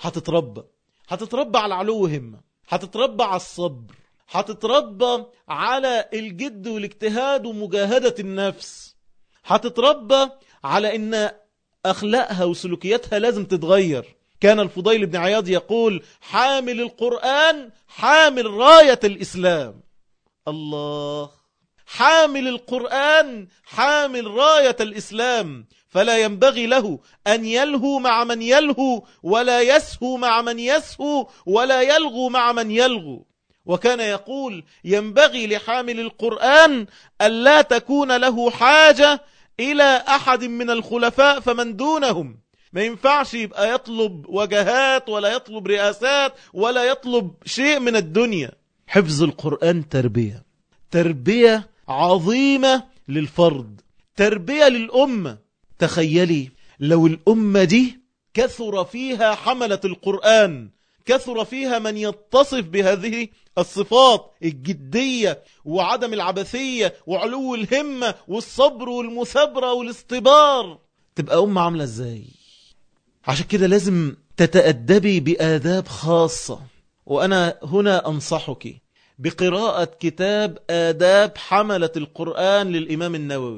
هتتربى على علو همة، هتتربى على الصبر، هتتربى على الجد والاجتهاد ومجاهدة النفس، هتتربى على ان اخلاقها وسلوكياتها لازم تتغير. كان الفضيل بن عياض يقول: حامل القرآن حامل راية الإسلام. الله، حامل القرآن حامل راية الإسلام، فلا ينبغي له أن يلهو مع من يلهو، ولا يسهو مع من يسهو، ولا يلغو مع من يلغو. وكان يقول: ينبغي لحامل القرآن ألا تكون له حاجة إلى أحد من الخلفاء فمن دونهم. ما ينفعش يبقى يطلب وجهات ولا يطلب رئاسات ولا يطلب شيء من الدنيا. حفظ القرآن تربية، تربية عظيمة للفرد، تربية للأمة. تخيلي لو الأمة دي كثر فيها حملة القرآن، كثر فيها من يتصف بهذه الصفات: الجدية وعدم العبثية وعلو الهمة والصبر والمثابرة والاصطبار، تبقى أمة عاملة ازاي؟ عشان كده لازم تتأدبي بآداب خاصة. وأنا هنا أنصحك بقراءة كتاب آداب حملة القرآن للإمام النووي،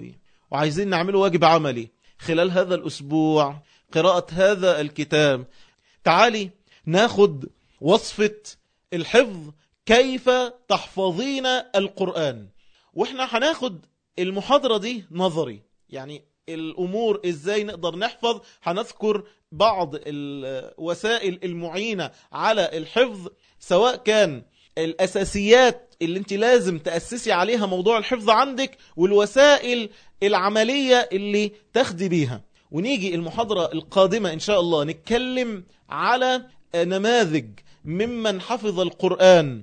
وعايزين نعمله واجب عملي خلال هذا الأسبوع، قراءة هذا الكتاب. تعالي ناخد وصفة الحفظ، كيف تحفظين القرآن. واحنا هناخد المحاضرة دي نظري، يعني الأمور إزاي نقدر نحفظ. هنذكر بعض الوسائل المعينة على الحفظ، سواء كان الأساسيات اللي انت لازم تأسسي عليها موضوع الحفظ عندك، والوسائل العملية اللي تاخدي بيها. ونيجي المحاضرة القادمة إن شاء الله نتكلم على نماذج ممن حفظ القرآن،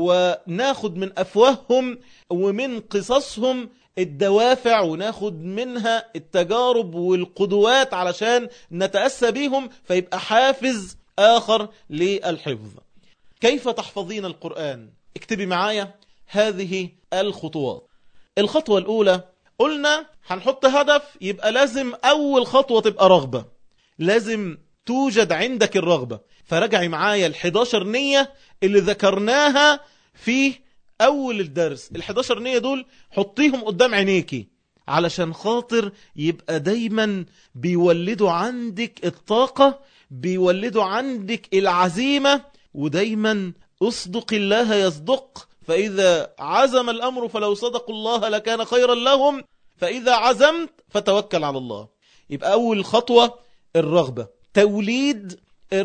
وناخد من أفواههم ومن قصصهم الدوافع، وناخد منها التجارب والقدوات علشان نتأسى بيهم، فيبقى حافز آخر للحفظ. كيف تحفظين القرآن؟ اكتبي معايا هذه الخطوات. الخطوة الأولى قلنا هنحط هدف، يبقى لازم أول خطوة تبقى رغبة، لازم توجد عندك الرغبة. فرجعي معايا ال11 نية اللي ذكرناها في أول الدرس. ال11 نية دول حطيهم قدام عينيكي علشان خاطر يبقى دايما بيولدوا عندك الطاقة، بيولدوا عندك العزيمة. ودايما أصدق الله يصدق، فإذا عزم الأمر فلو صدقوا الله لكان خيرا لهم، فإذا عزمت فتوكل على الله. يبقى أول خطوة الرغبة، توليد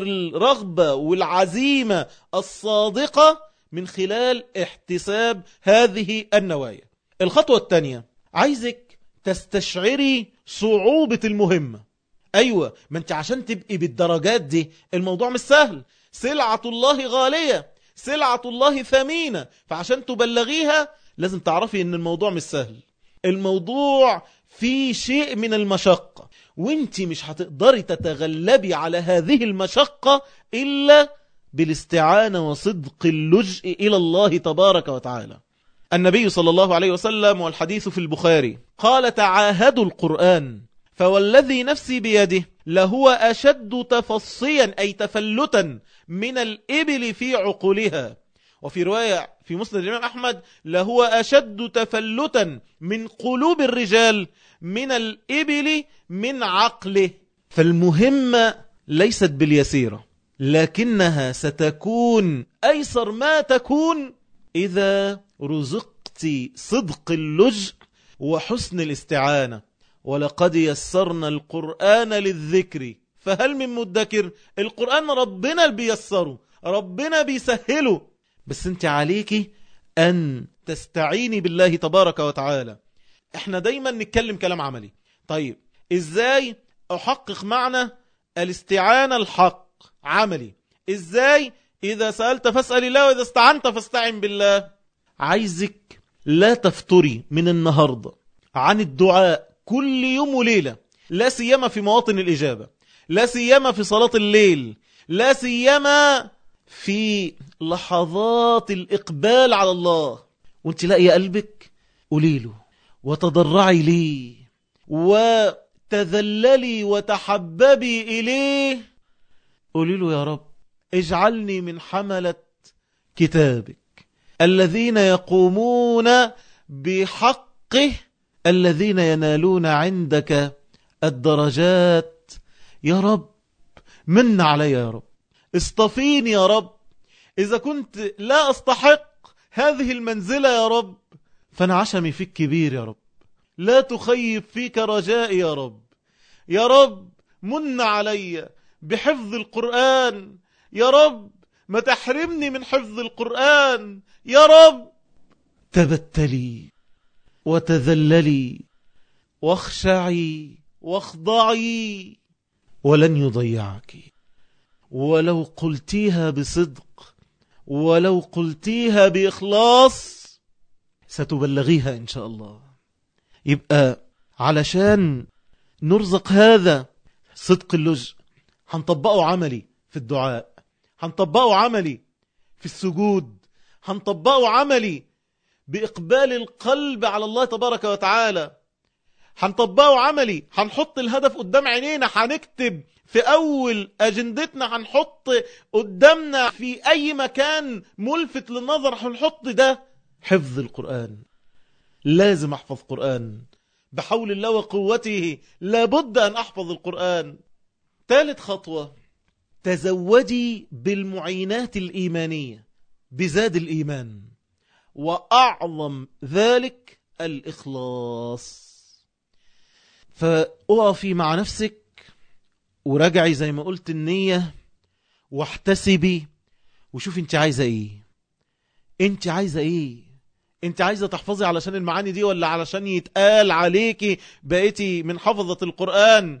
الرغبة والعزيمة الصادقة من خلال احتساب هذه النوايا. الخطوة الثانية، عايزك تستشعري صعوبة المهمة. أيوة، ما انت عشان تبقي بالدرجات دي الموضوع مش سهل. سلعة الله غالية، سلعة الله ثمينة، فعشان تبلغيها لازم تعرفي ان الموضوع مش سهل. الموضوع فيه شيء من المشقة، وانت مش هتقدري تتغلبي على هذه المشقة إلا بالاستعانة وصدق اللجء إلى الله تبارك وتعالى. النبي صلى الله عليه وسلم، والحديث في البخاري، قال: تعاهدوا القرآن فوالذي نفسي بيده لهو أشد تفصيا أي تفلتا من الإبل في عقولها. وفي رواية في مسند الإمام أحمد: لهو أشد تفلتا من قلوب الرجال من الإبل من عقله. فالمهمة ليست باليسيرة، لكنها ستكون أيسر ما تكون إذا رزقت صدق اللجء وحسن الاستعانة. ولقد يسرنا القرآن للذكر فهل من مدكر. القرآن ربنا بيسره، ربنا بيسهله، بس انت عليكي أن تستعيني بالله تبارك وتعالى. احنا دايما نتكلم كلام عملي. طيب ازاي احقق معنى الاستعانة الحق عملي؟ ازاي؟ اذا سألت فاسأل الله، واذا استعنت فاستعن بالله. عايزك لا تفتري من النهاردة عن الدعاء كل يوم وليلة، لا سيما في مواطن الإجابة، لا سيما في صلاة الليل، لا سيما في لحظات الإقبال على الله. وانت لاقي قلبك قولي له وتضرعي ليه وتذللي وتحببي إليه. قولي له: يا رب اجعلني من حملة كتابك الذين يقومون بحقه، الذين ينالون عندك الدرجات. يا رب من علي، يا رب اصطفيني، يا رب إذا كنت لا أستحق هذه المنزلة يا رب، فأنا عشمي فيك كبير يا رب، لا تخيب فيك رجائي يا رب. يا رب من علي بحفظ القرآن، يا رب ما تحرمني من حفظ القرآن، يا رب. تبتلي وتذللي واخشعي واخضعي، ولن يضيعك. ولو قلتيها بصدق، ولو قلتيها بإخلاص، ستبلغيها إن شاء الله. يبقى علشان نرزق هذا صدق اللجء هنطبقه عملي في الدعاء، هنطبقه عملي في السجود، هنطبقه عملي بإقبال القلب على الله تبارك وتعالى، هنطبقه عملي. هنحط الهدف قدام عينينا، هنكتب في أول أجندتنا، هنحط قدامنا في أي مكان ملفت للنظر هنحط ده: حفظ القرآن. لازم أحفظ قرآن بحول الله وقوته لابد أن أحفظ القرآن. ثالث خطوة، تزودي بالمعينات الإيمانية بزاد الإيمان، وأعظم ذلك الإخلاص. فأقفي مع نفسك وراجعي زي ما قلت النية، واحتسبي وشوفي انت عايزة ايه. انت عايزة ايه؟ انت عايزة تحفظي علشان المعاني دي، ولا علشان يتقال عليكي بقيتي من حفظة القرآن؟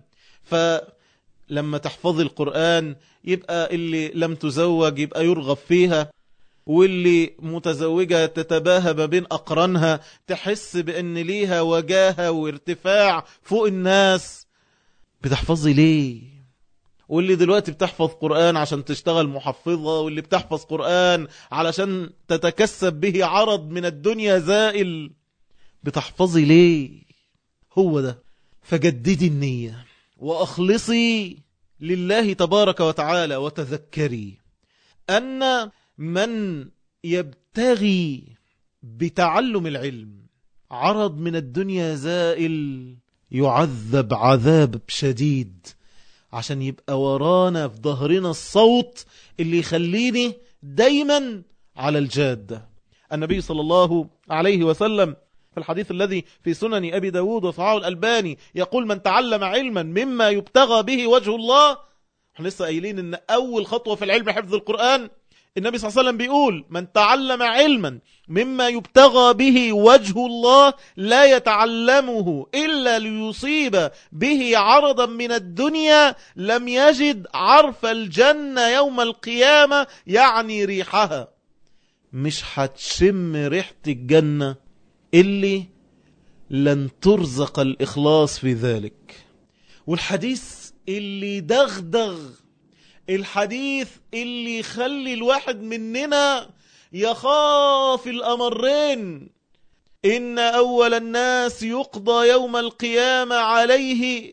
فلما تحفظي القرآن يبقى اللي لم تزوج يبقى يرغب فيها، واللي متزوجة تتباهى ما بين أقرانها، تحس بأن ليها وجاهة وارتفاع فوق الناس. بتحفظي ليه؟ واللي دلوقتي بتحفظ قرآن عشان تشتغل محفظة، واللي بتحفظ قرآن علشان تتكسب به عرض من الدنيا زائل، بتحفظي ليه؟ هو ده. فجددي النية وأخلصي لله تبارك وتعالى، وتذكري أن من يبتغي بتعلم العلم عرض من الدنيا زائل يعذب عذاب شديد، عشان يبقى ورانا في ظهرنا الصوت اللي يخليني دايما على الجادة. النبي صلى الله عليه وسلم في الحديث الذي في سنن أبي داود وصححه الألباني يقول: من تعلم علما مما يبتغى به وجه الله. احنا لسه قايلين ان أول خطوة في العلم حفظ القرآن. النبي صلى الله عليه وسلم بيقول: من تعلم علما مما يبتغى به وجه الله لا يتعلمه إلا ليصيب به عرضا من الدنيا لم يجد عرف الجنة يوم القيامة، يعني ريحها. مش هتشم ريحة الجنة اللي لن ترزق الإخلاص في ذلك. والحديث اللي دغدغ، الحديث اللي يخلي الواحد مننا يخاف الأمرين: إن أول الناس يقضى يوم القيامة عليه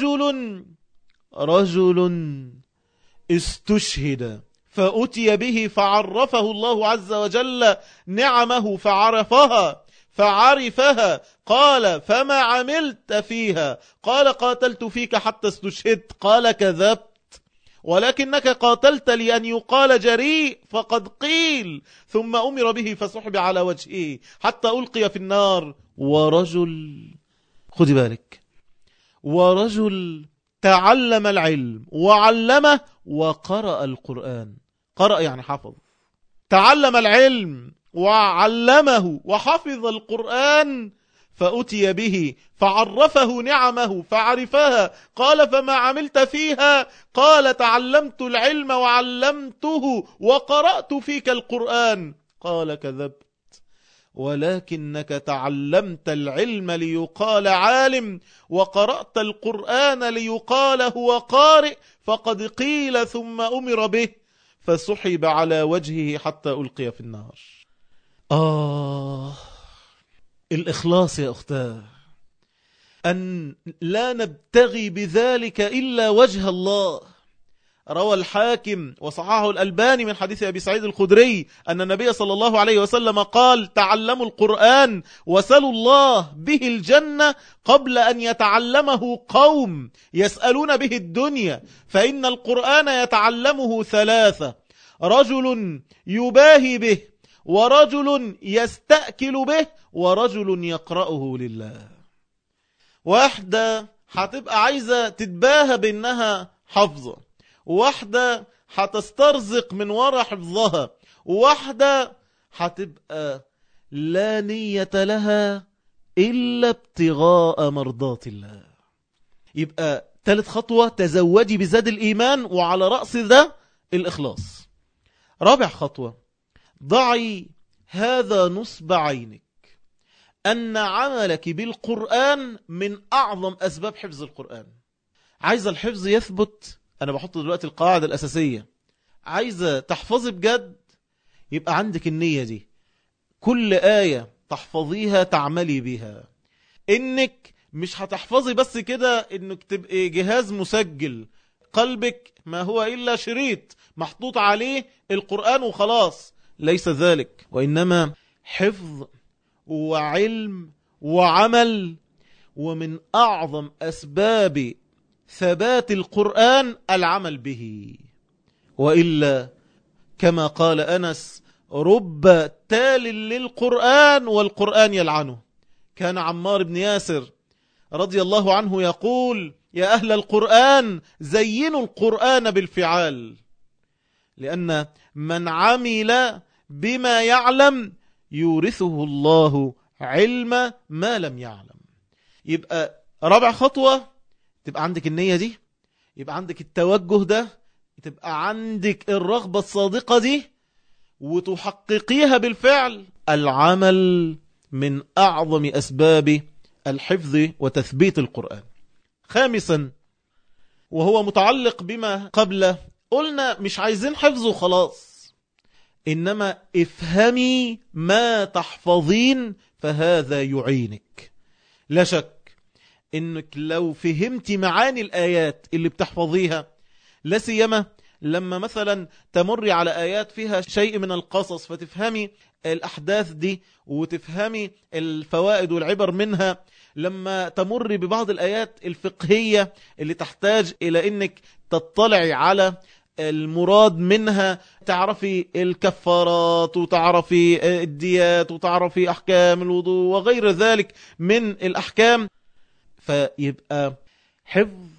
رجل استشهد فأتي به فعرفه الله عز وجل نعمه فعرفها قال: فما عملت فيها؟ قال: قاتلت فيك حتى استشهدت. قال: كذبت، ولكنك قاتلت لأن يقال جريء فقد قيل. ثم أمر به فسحب على وجهه حتى ألقي في النار. ورجل، خذي بالك، ورجل تعلم العلم وعلمه وقرأ القرآن. قرأ يعني حفظ. تعلم العلم وعلمه وحفظ القرآن، فأتي به فعرفه نعمه فعرفها. قال: فما عملت فيها؟ قال: تعلمت العلم وعلمته وقرأت فيك القرآن. قال: كذبت، ولكنك تعلمت العلم ليقال عالم، وقرأت القرآن ليقال هو قارئ، فقد قيل ثم أمر به فسحب على وجهه حتى ألقي في النار. الإخلاص يا أختاه، أن لا نبتغي بذلك إلا وجه الله. روى الحاكم وصححه الألباني من حديث أبي سعيد الخدري أن النبي صلى الله عليه وسلم قال: تعلموا القرآن وسلوا الله به الجنة قبل أن يتعلمه قوم يسألون به الدنيا، فإن القرآن يتعلمه ثلاثة: رجل يباهي به، ورجل يستأكل به، ورجل يقرأه لله. واحدة هتبقى عايزة تتباهى بأنها حفظة، واحدة هتسترزق من وراء حفظها، واحدة هتبقى لا نية لها إلا ابتغاء مرضات الله. يبقى ثالث خطوة: تزودي بزاد الإيمان، وعلى رأس ده الإخلاص. رابع خطوة: ضعي هذا نصب عينك، أن عملك بالقرآن من أعظم أسباب حفظ القرآن. عايزة الحفظ يثبت، أنا بحط دلوقتي القاعدة الأساسية. عايزة تحفظي بجد، يبقى عندك النية دي. كل آية تحفظيها تعملي بها. إنك مش هتحفظي بس كده إنك تبقى جهاز مسجل، قلبك ما هو إلا شريط محطوط عليه القرآن وخلاص. ليس ذلك، وإنما حفظ وعلم وعمل، ومن أعظم أسباب ثبات القرآن العمل به، وإلا كما قال أنس: رب تال للقرآن والقرآن يلعنه. كان عمار بن ياسر رضي الله عنه يقول: يا أهل القرآن زينوا القرآن بالفعال، لأن من عمل بما يعلم يورثه الله علم ما لم يعلم. يبقى رابع خطوة، تبقى عندك النية دي، يبقى عندك التوجه ده، تبقى عندك الرغبة الصادقة دي، وتحققيها بالفعل. العمل من أعظم أسباب الحفظ وتثبيت القرآن. خامسا، وهو متعلق بما قبله، قلنا مش عايزين حفظه خلاص، إنما افهمي ما تحفظين فهذا يعينك. لا شك إنك لو فهمتي معاني الآيات اللي بتحفظيها، لا سيما لما مثلا تمري على آيات فيها شيء من القصص فتفهمي الأحداث دي وتفهمي الفوائد والعبر منها، لما تمري ببعض الآيات الفقهية اللي تحتاج إلى أنك تطلعي على المراد منها، تعرفي الكفارات وتعرفي الديات وتعرفي أحكام الوضوء وغير ذلك من الأحكام، فيبقى حفظ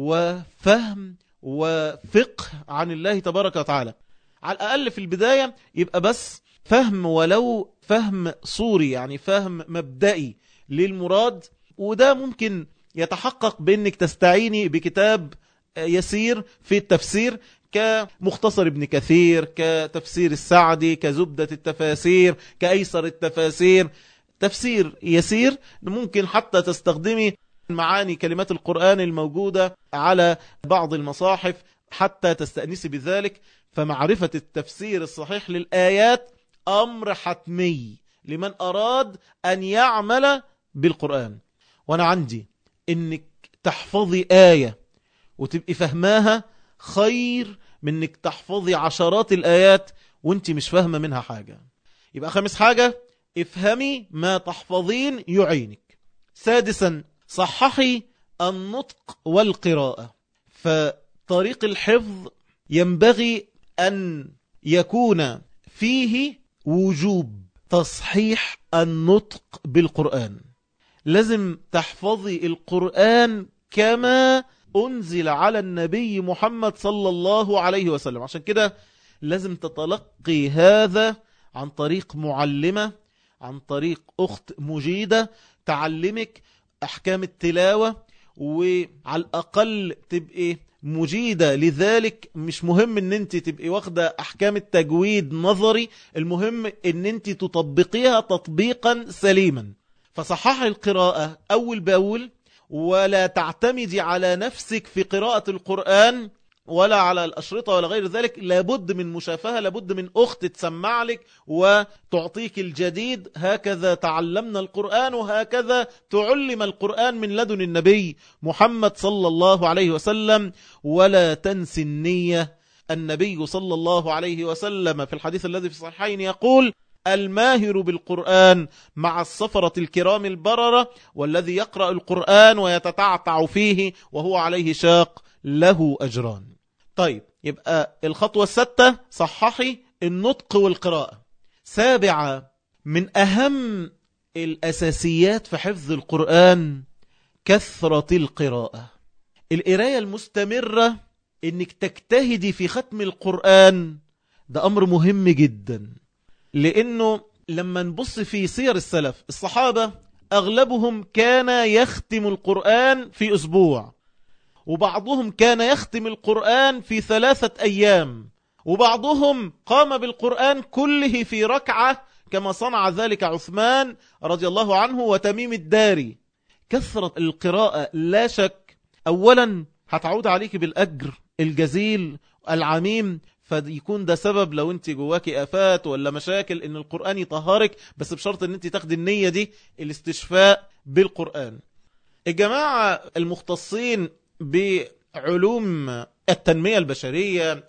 وفهم وفقه عن الله تبارك وتعالى. على الأقل في البداية يبقى بس فهم، ولو فهم صوري، يعني فهم مبدئي للمراد، وده ممكن يتحقق بأنك تستعيني بكتاب يسير في التفسير كمختصر ابن كثير، كتفسير السعدي، كزبدة التفاسير، كأيسر التفاسير. تفسير يسير ممكن حتى تستخدمي معاني كلمات القرآن الموجودة على بعض المصاحف حتى تستأنسي بذلك. فمعرفة التفسير الصحيح للآيات أمر حتمي لمن أراد أن يعمل بالقرآن. وأنا عندي إنك تحفظي آية وتبقي فهماها خير من إنك تحفظي عشرات الآيات وانت مش فاهمة منها حاجة. يبقى خامس حاجة، افهمي ما تحفظين يعينك. سادسا، صححي النطق والقراءة. فطريق الحفظ ينبغي أن يكون فيه وجوب تصحيح النطق بالقرآن. لازم تحفظي القرآن كما أنزل على النبي محمد صلى الله عليه وسلم. عشان كده لازم تتلقي هذا عن طريق معلمة، عن طريق أخت مجيدة تعلمك أحكام التلاوة، وعلى الأقل تبقي مجيدة لذلك. مش مهم ان انت تبقي واخدة أحكام التجويد نظري، المهم ان انت تطبقيها تطبيقا سليما. فصححي القراءة أول بأول، ولا تعتمدي على نفسك في قراءة القرآن ولا على الأشرطة ولا غير ذلك. لابد من مشافهة، لابد من أخت تسمع لك وتعطيك الجديد. هكذا تعلمنا القرآن، وهكذا تعلم القرآن من لدن النبي محمد صلى الله عليه وسلم. ولا تنسي النية. النبي صلى الله عليه وسلم في الحديث الذي في الصحيحين يقول: الماهر بالقرآن مع السفرة الكرام البررة، والذي يقرأ القرآن ويتتعتع فيه وهو عليه شاق له أجران. طيب، يبقى الخطوة الستة، صححي النطق والقراءة. سابعة، من أهم الأساسيات في حفظ القرآن كثرة القراءة. القراءة المستمرة، إنك تجتهدي في ختم القرآن، ده أمر مهم جدا. لأنه لما نبص في سير السلف، الصحابة أغلبهم كان يختم القرآن في أسبوع، وبعضهم كان يختم القرآن في 3 أيام، وبعضهم قام بالقرآن كله في ركعة كما صنع ذلك عثمان رضي الله عنه وتميم الداري. كثرة القراءة لا شك أولا هتعود عليك بالأجر الجزيل العميم، فيكون ده سبب لو انت جواكي آفات ولا مشاكل ان القرآن يطهرك، بس بشرط ان انت تاخدي النية دي، الاستشفاء بالقرآن. الجماعة المختصين بعلوم التنمية البشرية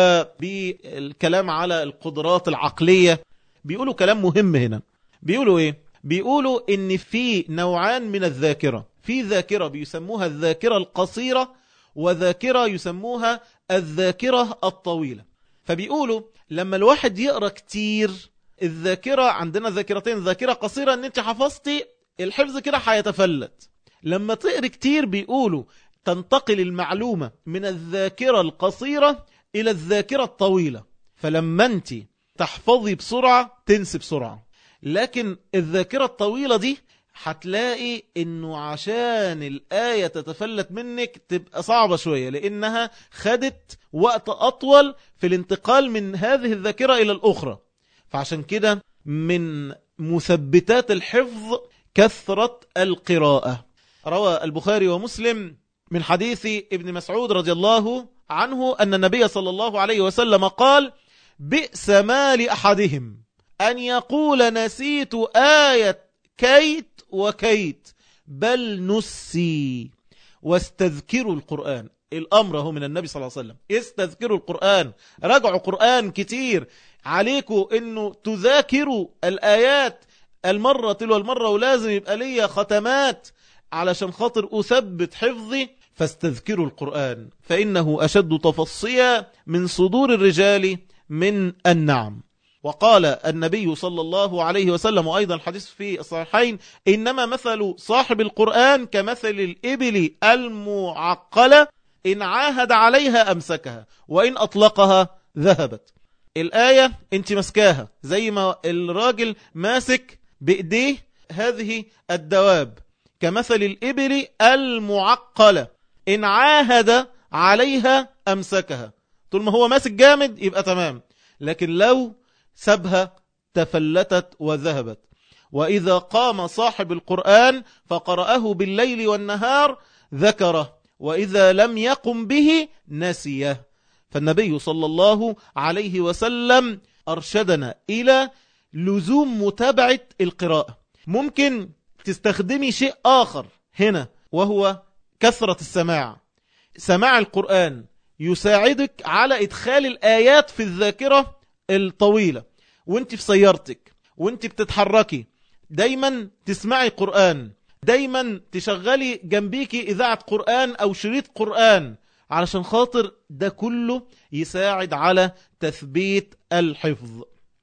وبالكلام على القدرات العقلية بيقولوا كلام مهم هنا. بيقولوا ايه؟ بيقولوا ان في نوعان من الذاكرة. في ذاكرة بيسموها الذاكرة القصيرة، وذاكرة يسموها الذاكرة الطويلة. فبيقولوا لما الواحد يقرأ كتير، الذاكرة عندنا ذاكرتين، ذاكرة قصيرة ان انت حفظتي الحفظ كده هيتفلت. لما تقرأ كتير بيقولوا تنتقل المعلومة من الذاكرة القصيرة إلى الذاكرة الطويلة، فلما انت تحفظي بسرعة تنسي بسرعة. لكن الذاكرة الطويلة دي هتلاقي انه عشان الآية تتفلت منك تبقى صعبة شوية، لانها خدت وقت اطول في الانتقال من هذه الذاكرة الى الاخرى. فعشان كده من مثبتات الحفظ كثرة القراءة. روى البخاري ومسلم من حديث ابن مسعود رضي الله عنه أن النبي صلى الله عليه وسلم قال: بئس ما لأحدهم أن يقول نسيت آية كيت وكيت، بل نسي واستذكروا القرآن. الأمر هو من النبي صلى الله عليه وسلم، استذكروا القرآن، راجعوا قرآن كتير، عليكم أنه تذاكروا الآيات المرة تلو المرة، ولازم يبقى لي ختمات علشان خاطر أثبت حفظي. فاستذكروا القرآن فإنه أشد تفصيا من صدور الرجال من النعم. وقال النبي صلى الله عليه وسلم، وأيضا الحديث في الصحيحين: إنما مثل صاحب القرآن كمثل الإبل المعقلة، إن عاهد عليها أمسكها وإن أطلقها ذهبت. الآية انت مسكاها زي ما الراجل ماسك بإيديه هذه الدواب، كمثل الإبل المعقلة، إن عاهد عليها أمسكها. طول ما هو ماسك جامد يبقى تمام، لكن لو سبها تفلتت وذهبت. وإذا قام صاحب القرآن فقرأه بالليل والنهار ذكره، وإذا لم يقم به نسيه. فالنبي صلى الله عليه وسلم أرشدنا إلى لزوم متابعة القراءة. ممكن تستخدمي شيء آخر هنا، وهو كثرة السماع. سماع القرآن يساعدك على إدخال الآيات في الذاكرة الطويلة، وانت في سيارتك وانت بتتحركي دايما تسمعي قرآن، دايما تشغلي جنبيكي إذاعة قرآن أو شريط قرآن، علشان خاطر ده كله يساعد على تثبيت الحفظ.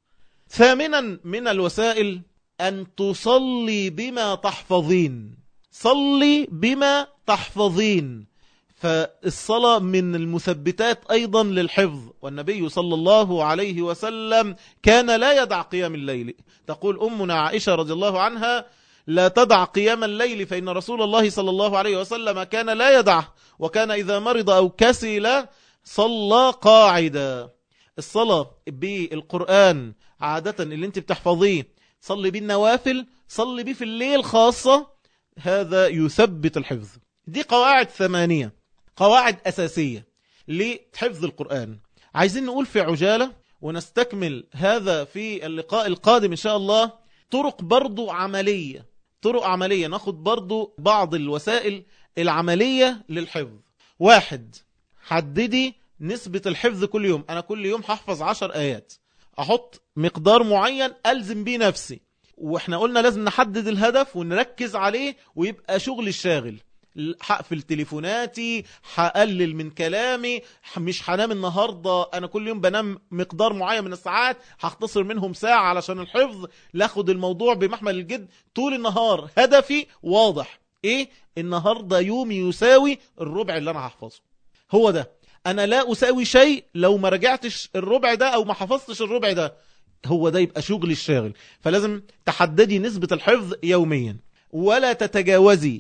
ثامنا من الوسائل أن تصلي بما تحفظين. صلي بما تحفظين، فالصلاة من المثبتات أيضا للحفظ. والنبي صلى الله عليه وسلم كان لا يدع قيام الليل. تقول أمنا عائشة رضي الله عنها: لا تدع قيام الليل فإن رسول الله صلى الله عليه وسلم كان لا يدع، وكان إذا مرض أو كسل صلى قاعدا. الصلاة بالقرآن عادة اللي انت بتحفظيه، صلي بالنوافل، صلي بيه في الليل خاصة، هذا يثبت الحفظ. دي قواعد 8، قواعد أساسية لحفظ القرآن. عايزين نقول في عجالة ونستكمل هذا في اللقاء القادم إن شاء الله. طرق برضو عملية، طرق عملية، ناخد برضو بعض الوسائل العملية للحفظ. 1، حددي نسبة الحفظ كل يوم. أنا كل يوم هحفظ 10 آيات، أحط مقدار معين ألزم بيه نفسي. وإحنا قلنا لازم نحدد الهدف ونركز عليه ويبقى شغل الشاغل. هقفل تليفوناتي، هقلل من كلامي، مش هنام النهاردة. أنا كل يوم بنام مقدار معين من الساعات، هختصر منهم ساعة علشان الحفظ، لاخد الموضوع بمحمل الجد طول النهار. هدفي واضح، إيه؟ النهاردة يومي يساوي الربع اللي أنا هحفظه، هو ده. أنا لا أساوي شيء لو ما رجعتش الربع ده أو ما حفظتش الربع ده، هو ده يبقى شغل الشاغل. فلازم تحددي نسبة الحفظ يوميا، ولا تتجاوزي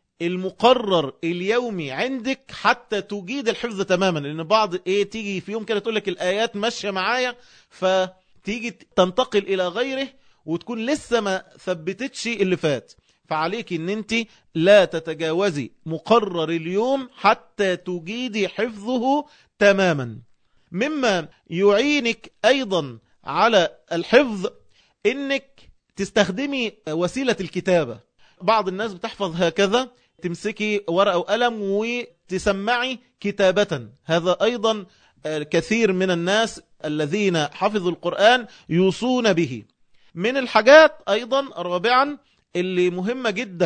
المقرر اليومي عندك حتى تجيد الحفظ تماما. لأن بعض تيجي في يوم كده تقول لك الآيات ماشية معايا، فتيجي تنتقل إلى غيره وتكون لسه ما ثبتتش اللي فات. فعليك ان انت لا تتجاوزي مقرر اليوم حتى تجيدي حفظه تماما. مما يعينك ايضا على الحفظ انك تستخدمي وسيلة الكتابة. بعض الناس بتحفظ هكذا، تمسكي ورقة وقلم وتسمعي كتابة. هذا ايضا كثير من الناس الذين حفظوا القرآن يوصون به. من الحاجات ايضا رابعا اللي مهمة جدا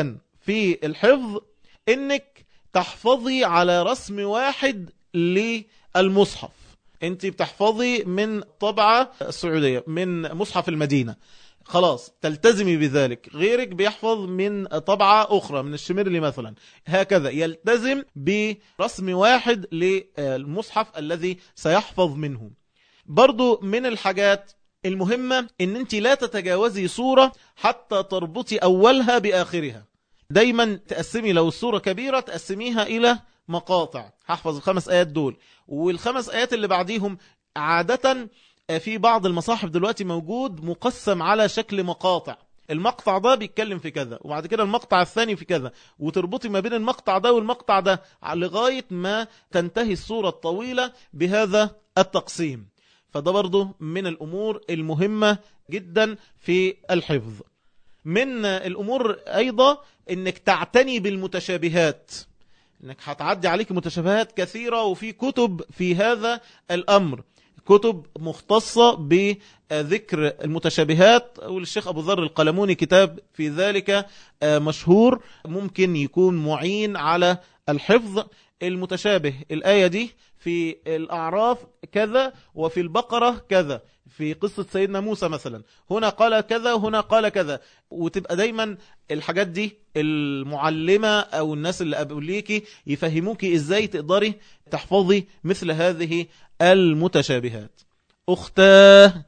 في الحفظ انك تحفظي على رسم واحد للمصحف. انت بتحفظي من طبعة السعودية من مصحف المدينة، خلاص تلتزمي بذلك. غيرك بيحفظ من طبعة أخرى من الشميرلي مثلا، هكذا يلتزم برسم واحد للمصحف الذي سيحفظ منه. برضو من الحاجات المهمة ان انت لا تتجاوزي صورة حتى تربطي أولها بآخرها. دايما تقسمي، لو الصورة كبيرة تقسميها إلى مقاطع، هحفظ ال5 آيات دول، وال5 آيات اللي بعديهم عادة في بعض المصاحف دلوقتي موجود مقسم على شكل مقاطع. المقطع ده بيتكلم في كذا، وبعد كده المقطع الثاني في كذا، وتربطي ما بين المقطع ده والمقطع ده لغاية ما تنتهي الصورة الطويلة بهذا التقسيم. فده برضو من الأمور المهمة جدا في الحفظ. من الأمور أيضا أنك تعتني بالمتشابهات، أنك هتعدي عليك متشابهات كثيرة، وفي كتب في هذا الأمر، كتب مختصة بذكر المتشابهات، والشيخ أبو ذر القلموني كتاب في ذلك مشهور، ممكن يكون معين على الحفظ. المتشابه الآية دي في الأعراف كذا، وفي البقرة كذا، في قصة سيدنا موسى مثلا هنا قال كذا وهنا قال كذا. وتبقى دايما الحاجات دي المعلمة أو الناس اللي قبليكي يفهموكي إزاي تقدري تحفظي مثل هذه المتشابهات. أختاه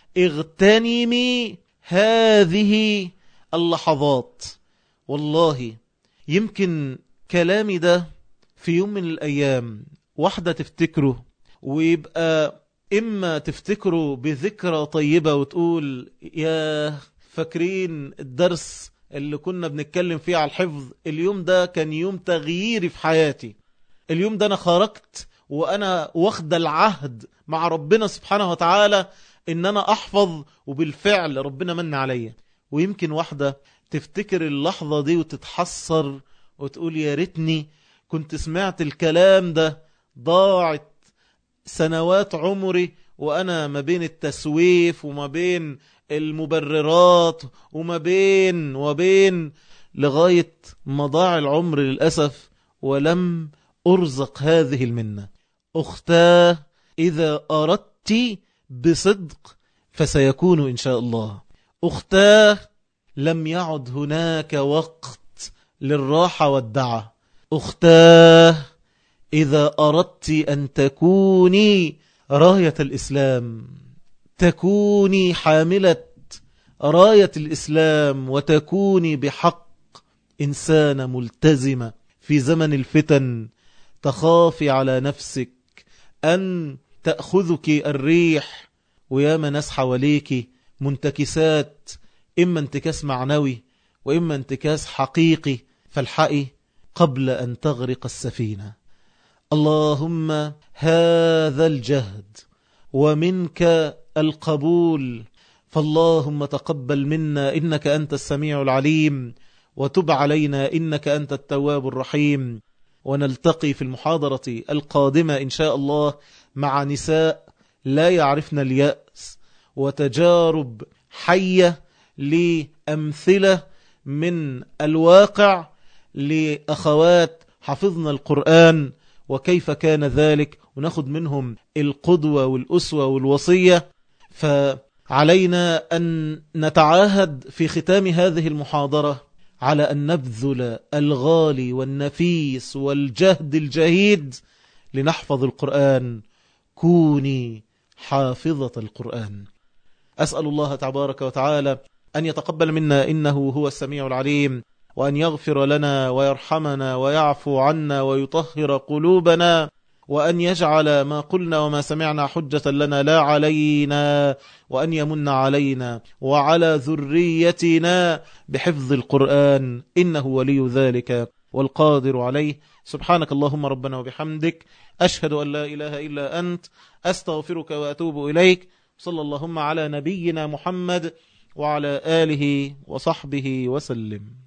اغتنمي هذه اللحظات. والله يمكن كلامي ده في يوم من الأيام واحدة تفتكره، ويبقى إما تفتكره بذكرى طيبة وتقول يا فاكرين الدرس اللي كنا بنتكلم فيه على الحفظ، اليوم ده كان يوم تغييري في حياتي، اليوم ده أنا خرجت وأنا واخد العهد مع ربنا سبحانه وتعالى إن أنا أحفظ، وبالفعل ربنا من عليا. ويمكن واحدة تفتكر اللحظة دي وتتحسر وتقول يا ريتني كنت سمعت الكلام ده، ضاعت سنوات عمري وأنا ما بين التسويف وما بين المبررات وما بين لغاية ما ضاع العمر للأسف ولم أرزق هذه المنة. أختاه إذا أردت بصدق فسيكون إن شاء الله. أختاه لم يعد هناك وقت للراحة والدعة. أختاه إذا أردت أن تكوني راية الإسلام، تكوني حاملة راية الإسلام، وتكوني بحق إنسانة ملتزمة في زمن الفتن، تخافي على نفسك أن تأخذك الريح، وياما ناس حواليك منتكسات، إما انتكاس معنوي وإما انتكاس حقيقي، فالحقي قبل أن تغرق السفينة. اللهم هذا الجهد ومنك القبول، فاللهم تقبل منا إنك أنت السميع العليم، وتب علينا إنك أنت التواب الرحيم. ونلتقي في المحاضرة القادمة إن شاء الله مع نساء لا يعرفن اليأس، وتجارب حية لأمثلة من الواقع لأخوات حفظنا القرآن وكيف كان ذلك، وناخد منهم القدوة والأسوة والوصية. فعلينا أن نتعاهد في ختام هذه المحاضرة على أن نبذل الغالي والنفيس والجهد الجهيد لنحفظ القرآن. كوني حافظة القرآن. أسأل الله تبارك وتعالى أن يتقبل منا إنه هو السميع العليم، وأن يغفر لنا ويرحمنا ويعفو عنا ويطهر قلوبنا، وأن يجعل ما قلنا وما سمعنا حجة لنا لا علينا، وأن يمن علينا وعلى ذريتنا بحفظ القرآن، إنه ولي ذلك والقادر عليه. سبحانك اللهم ربنا وبحمدك، أشهد أن لا إله إلا أنت، أستغفرك وأتوب إليك. صلى اللهم على نبينا محمد وعلى آله وصحبه وسلم.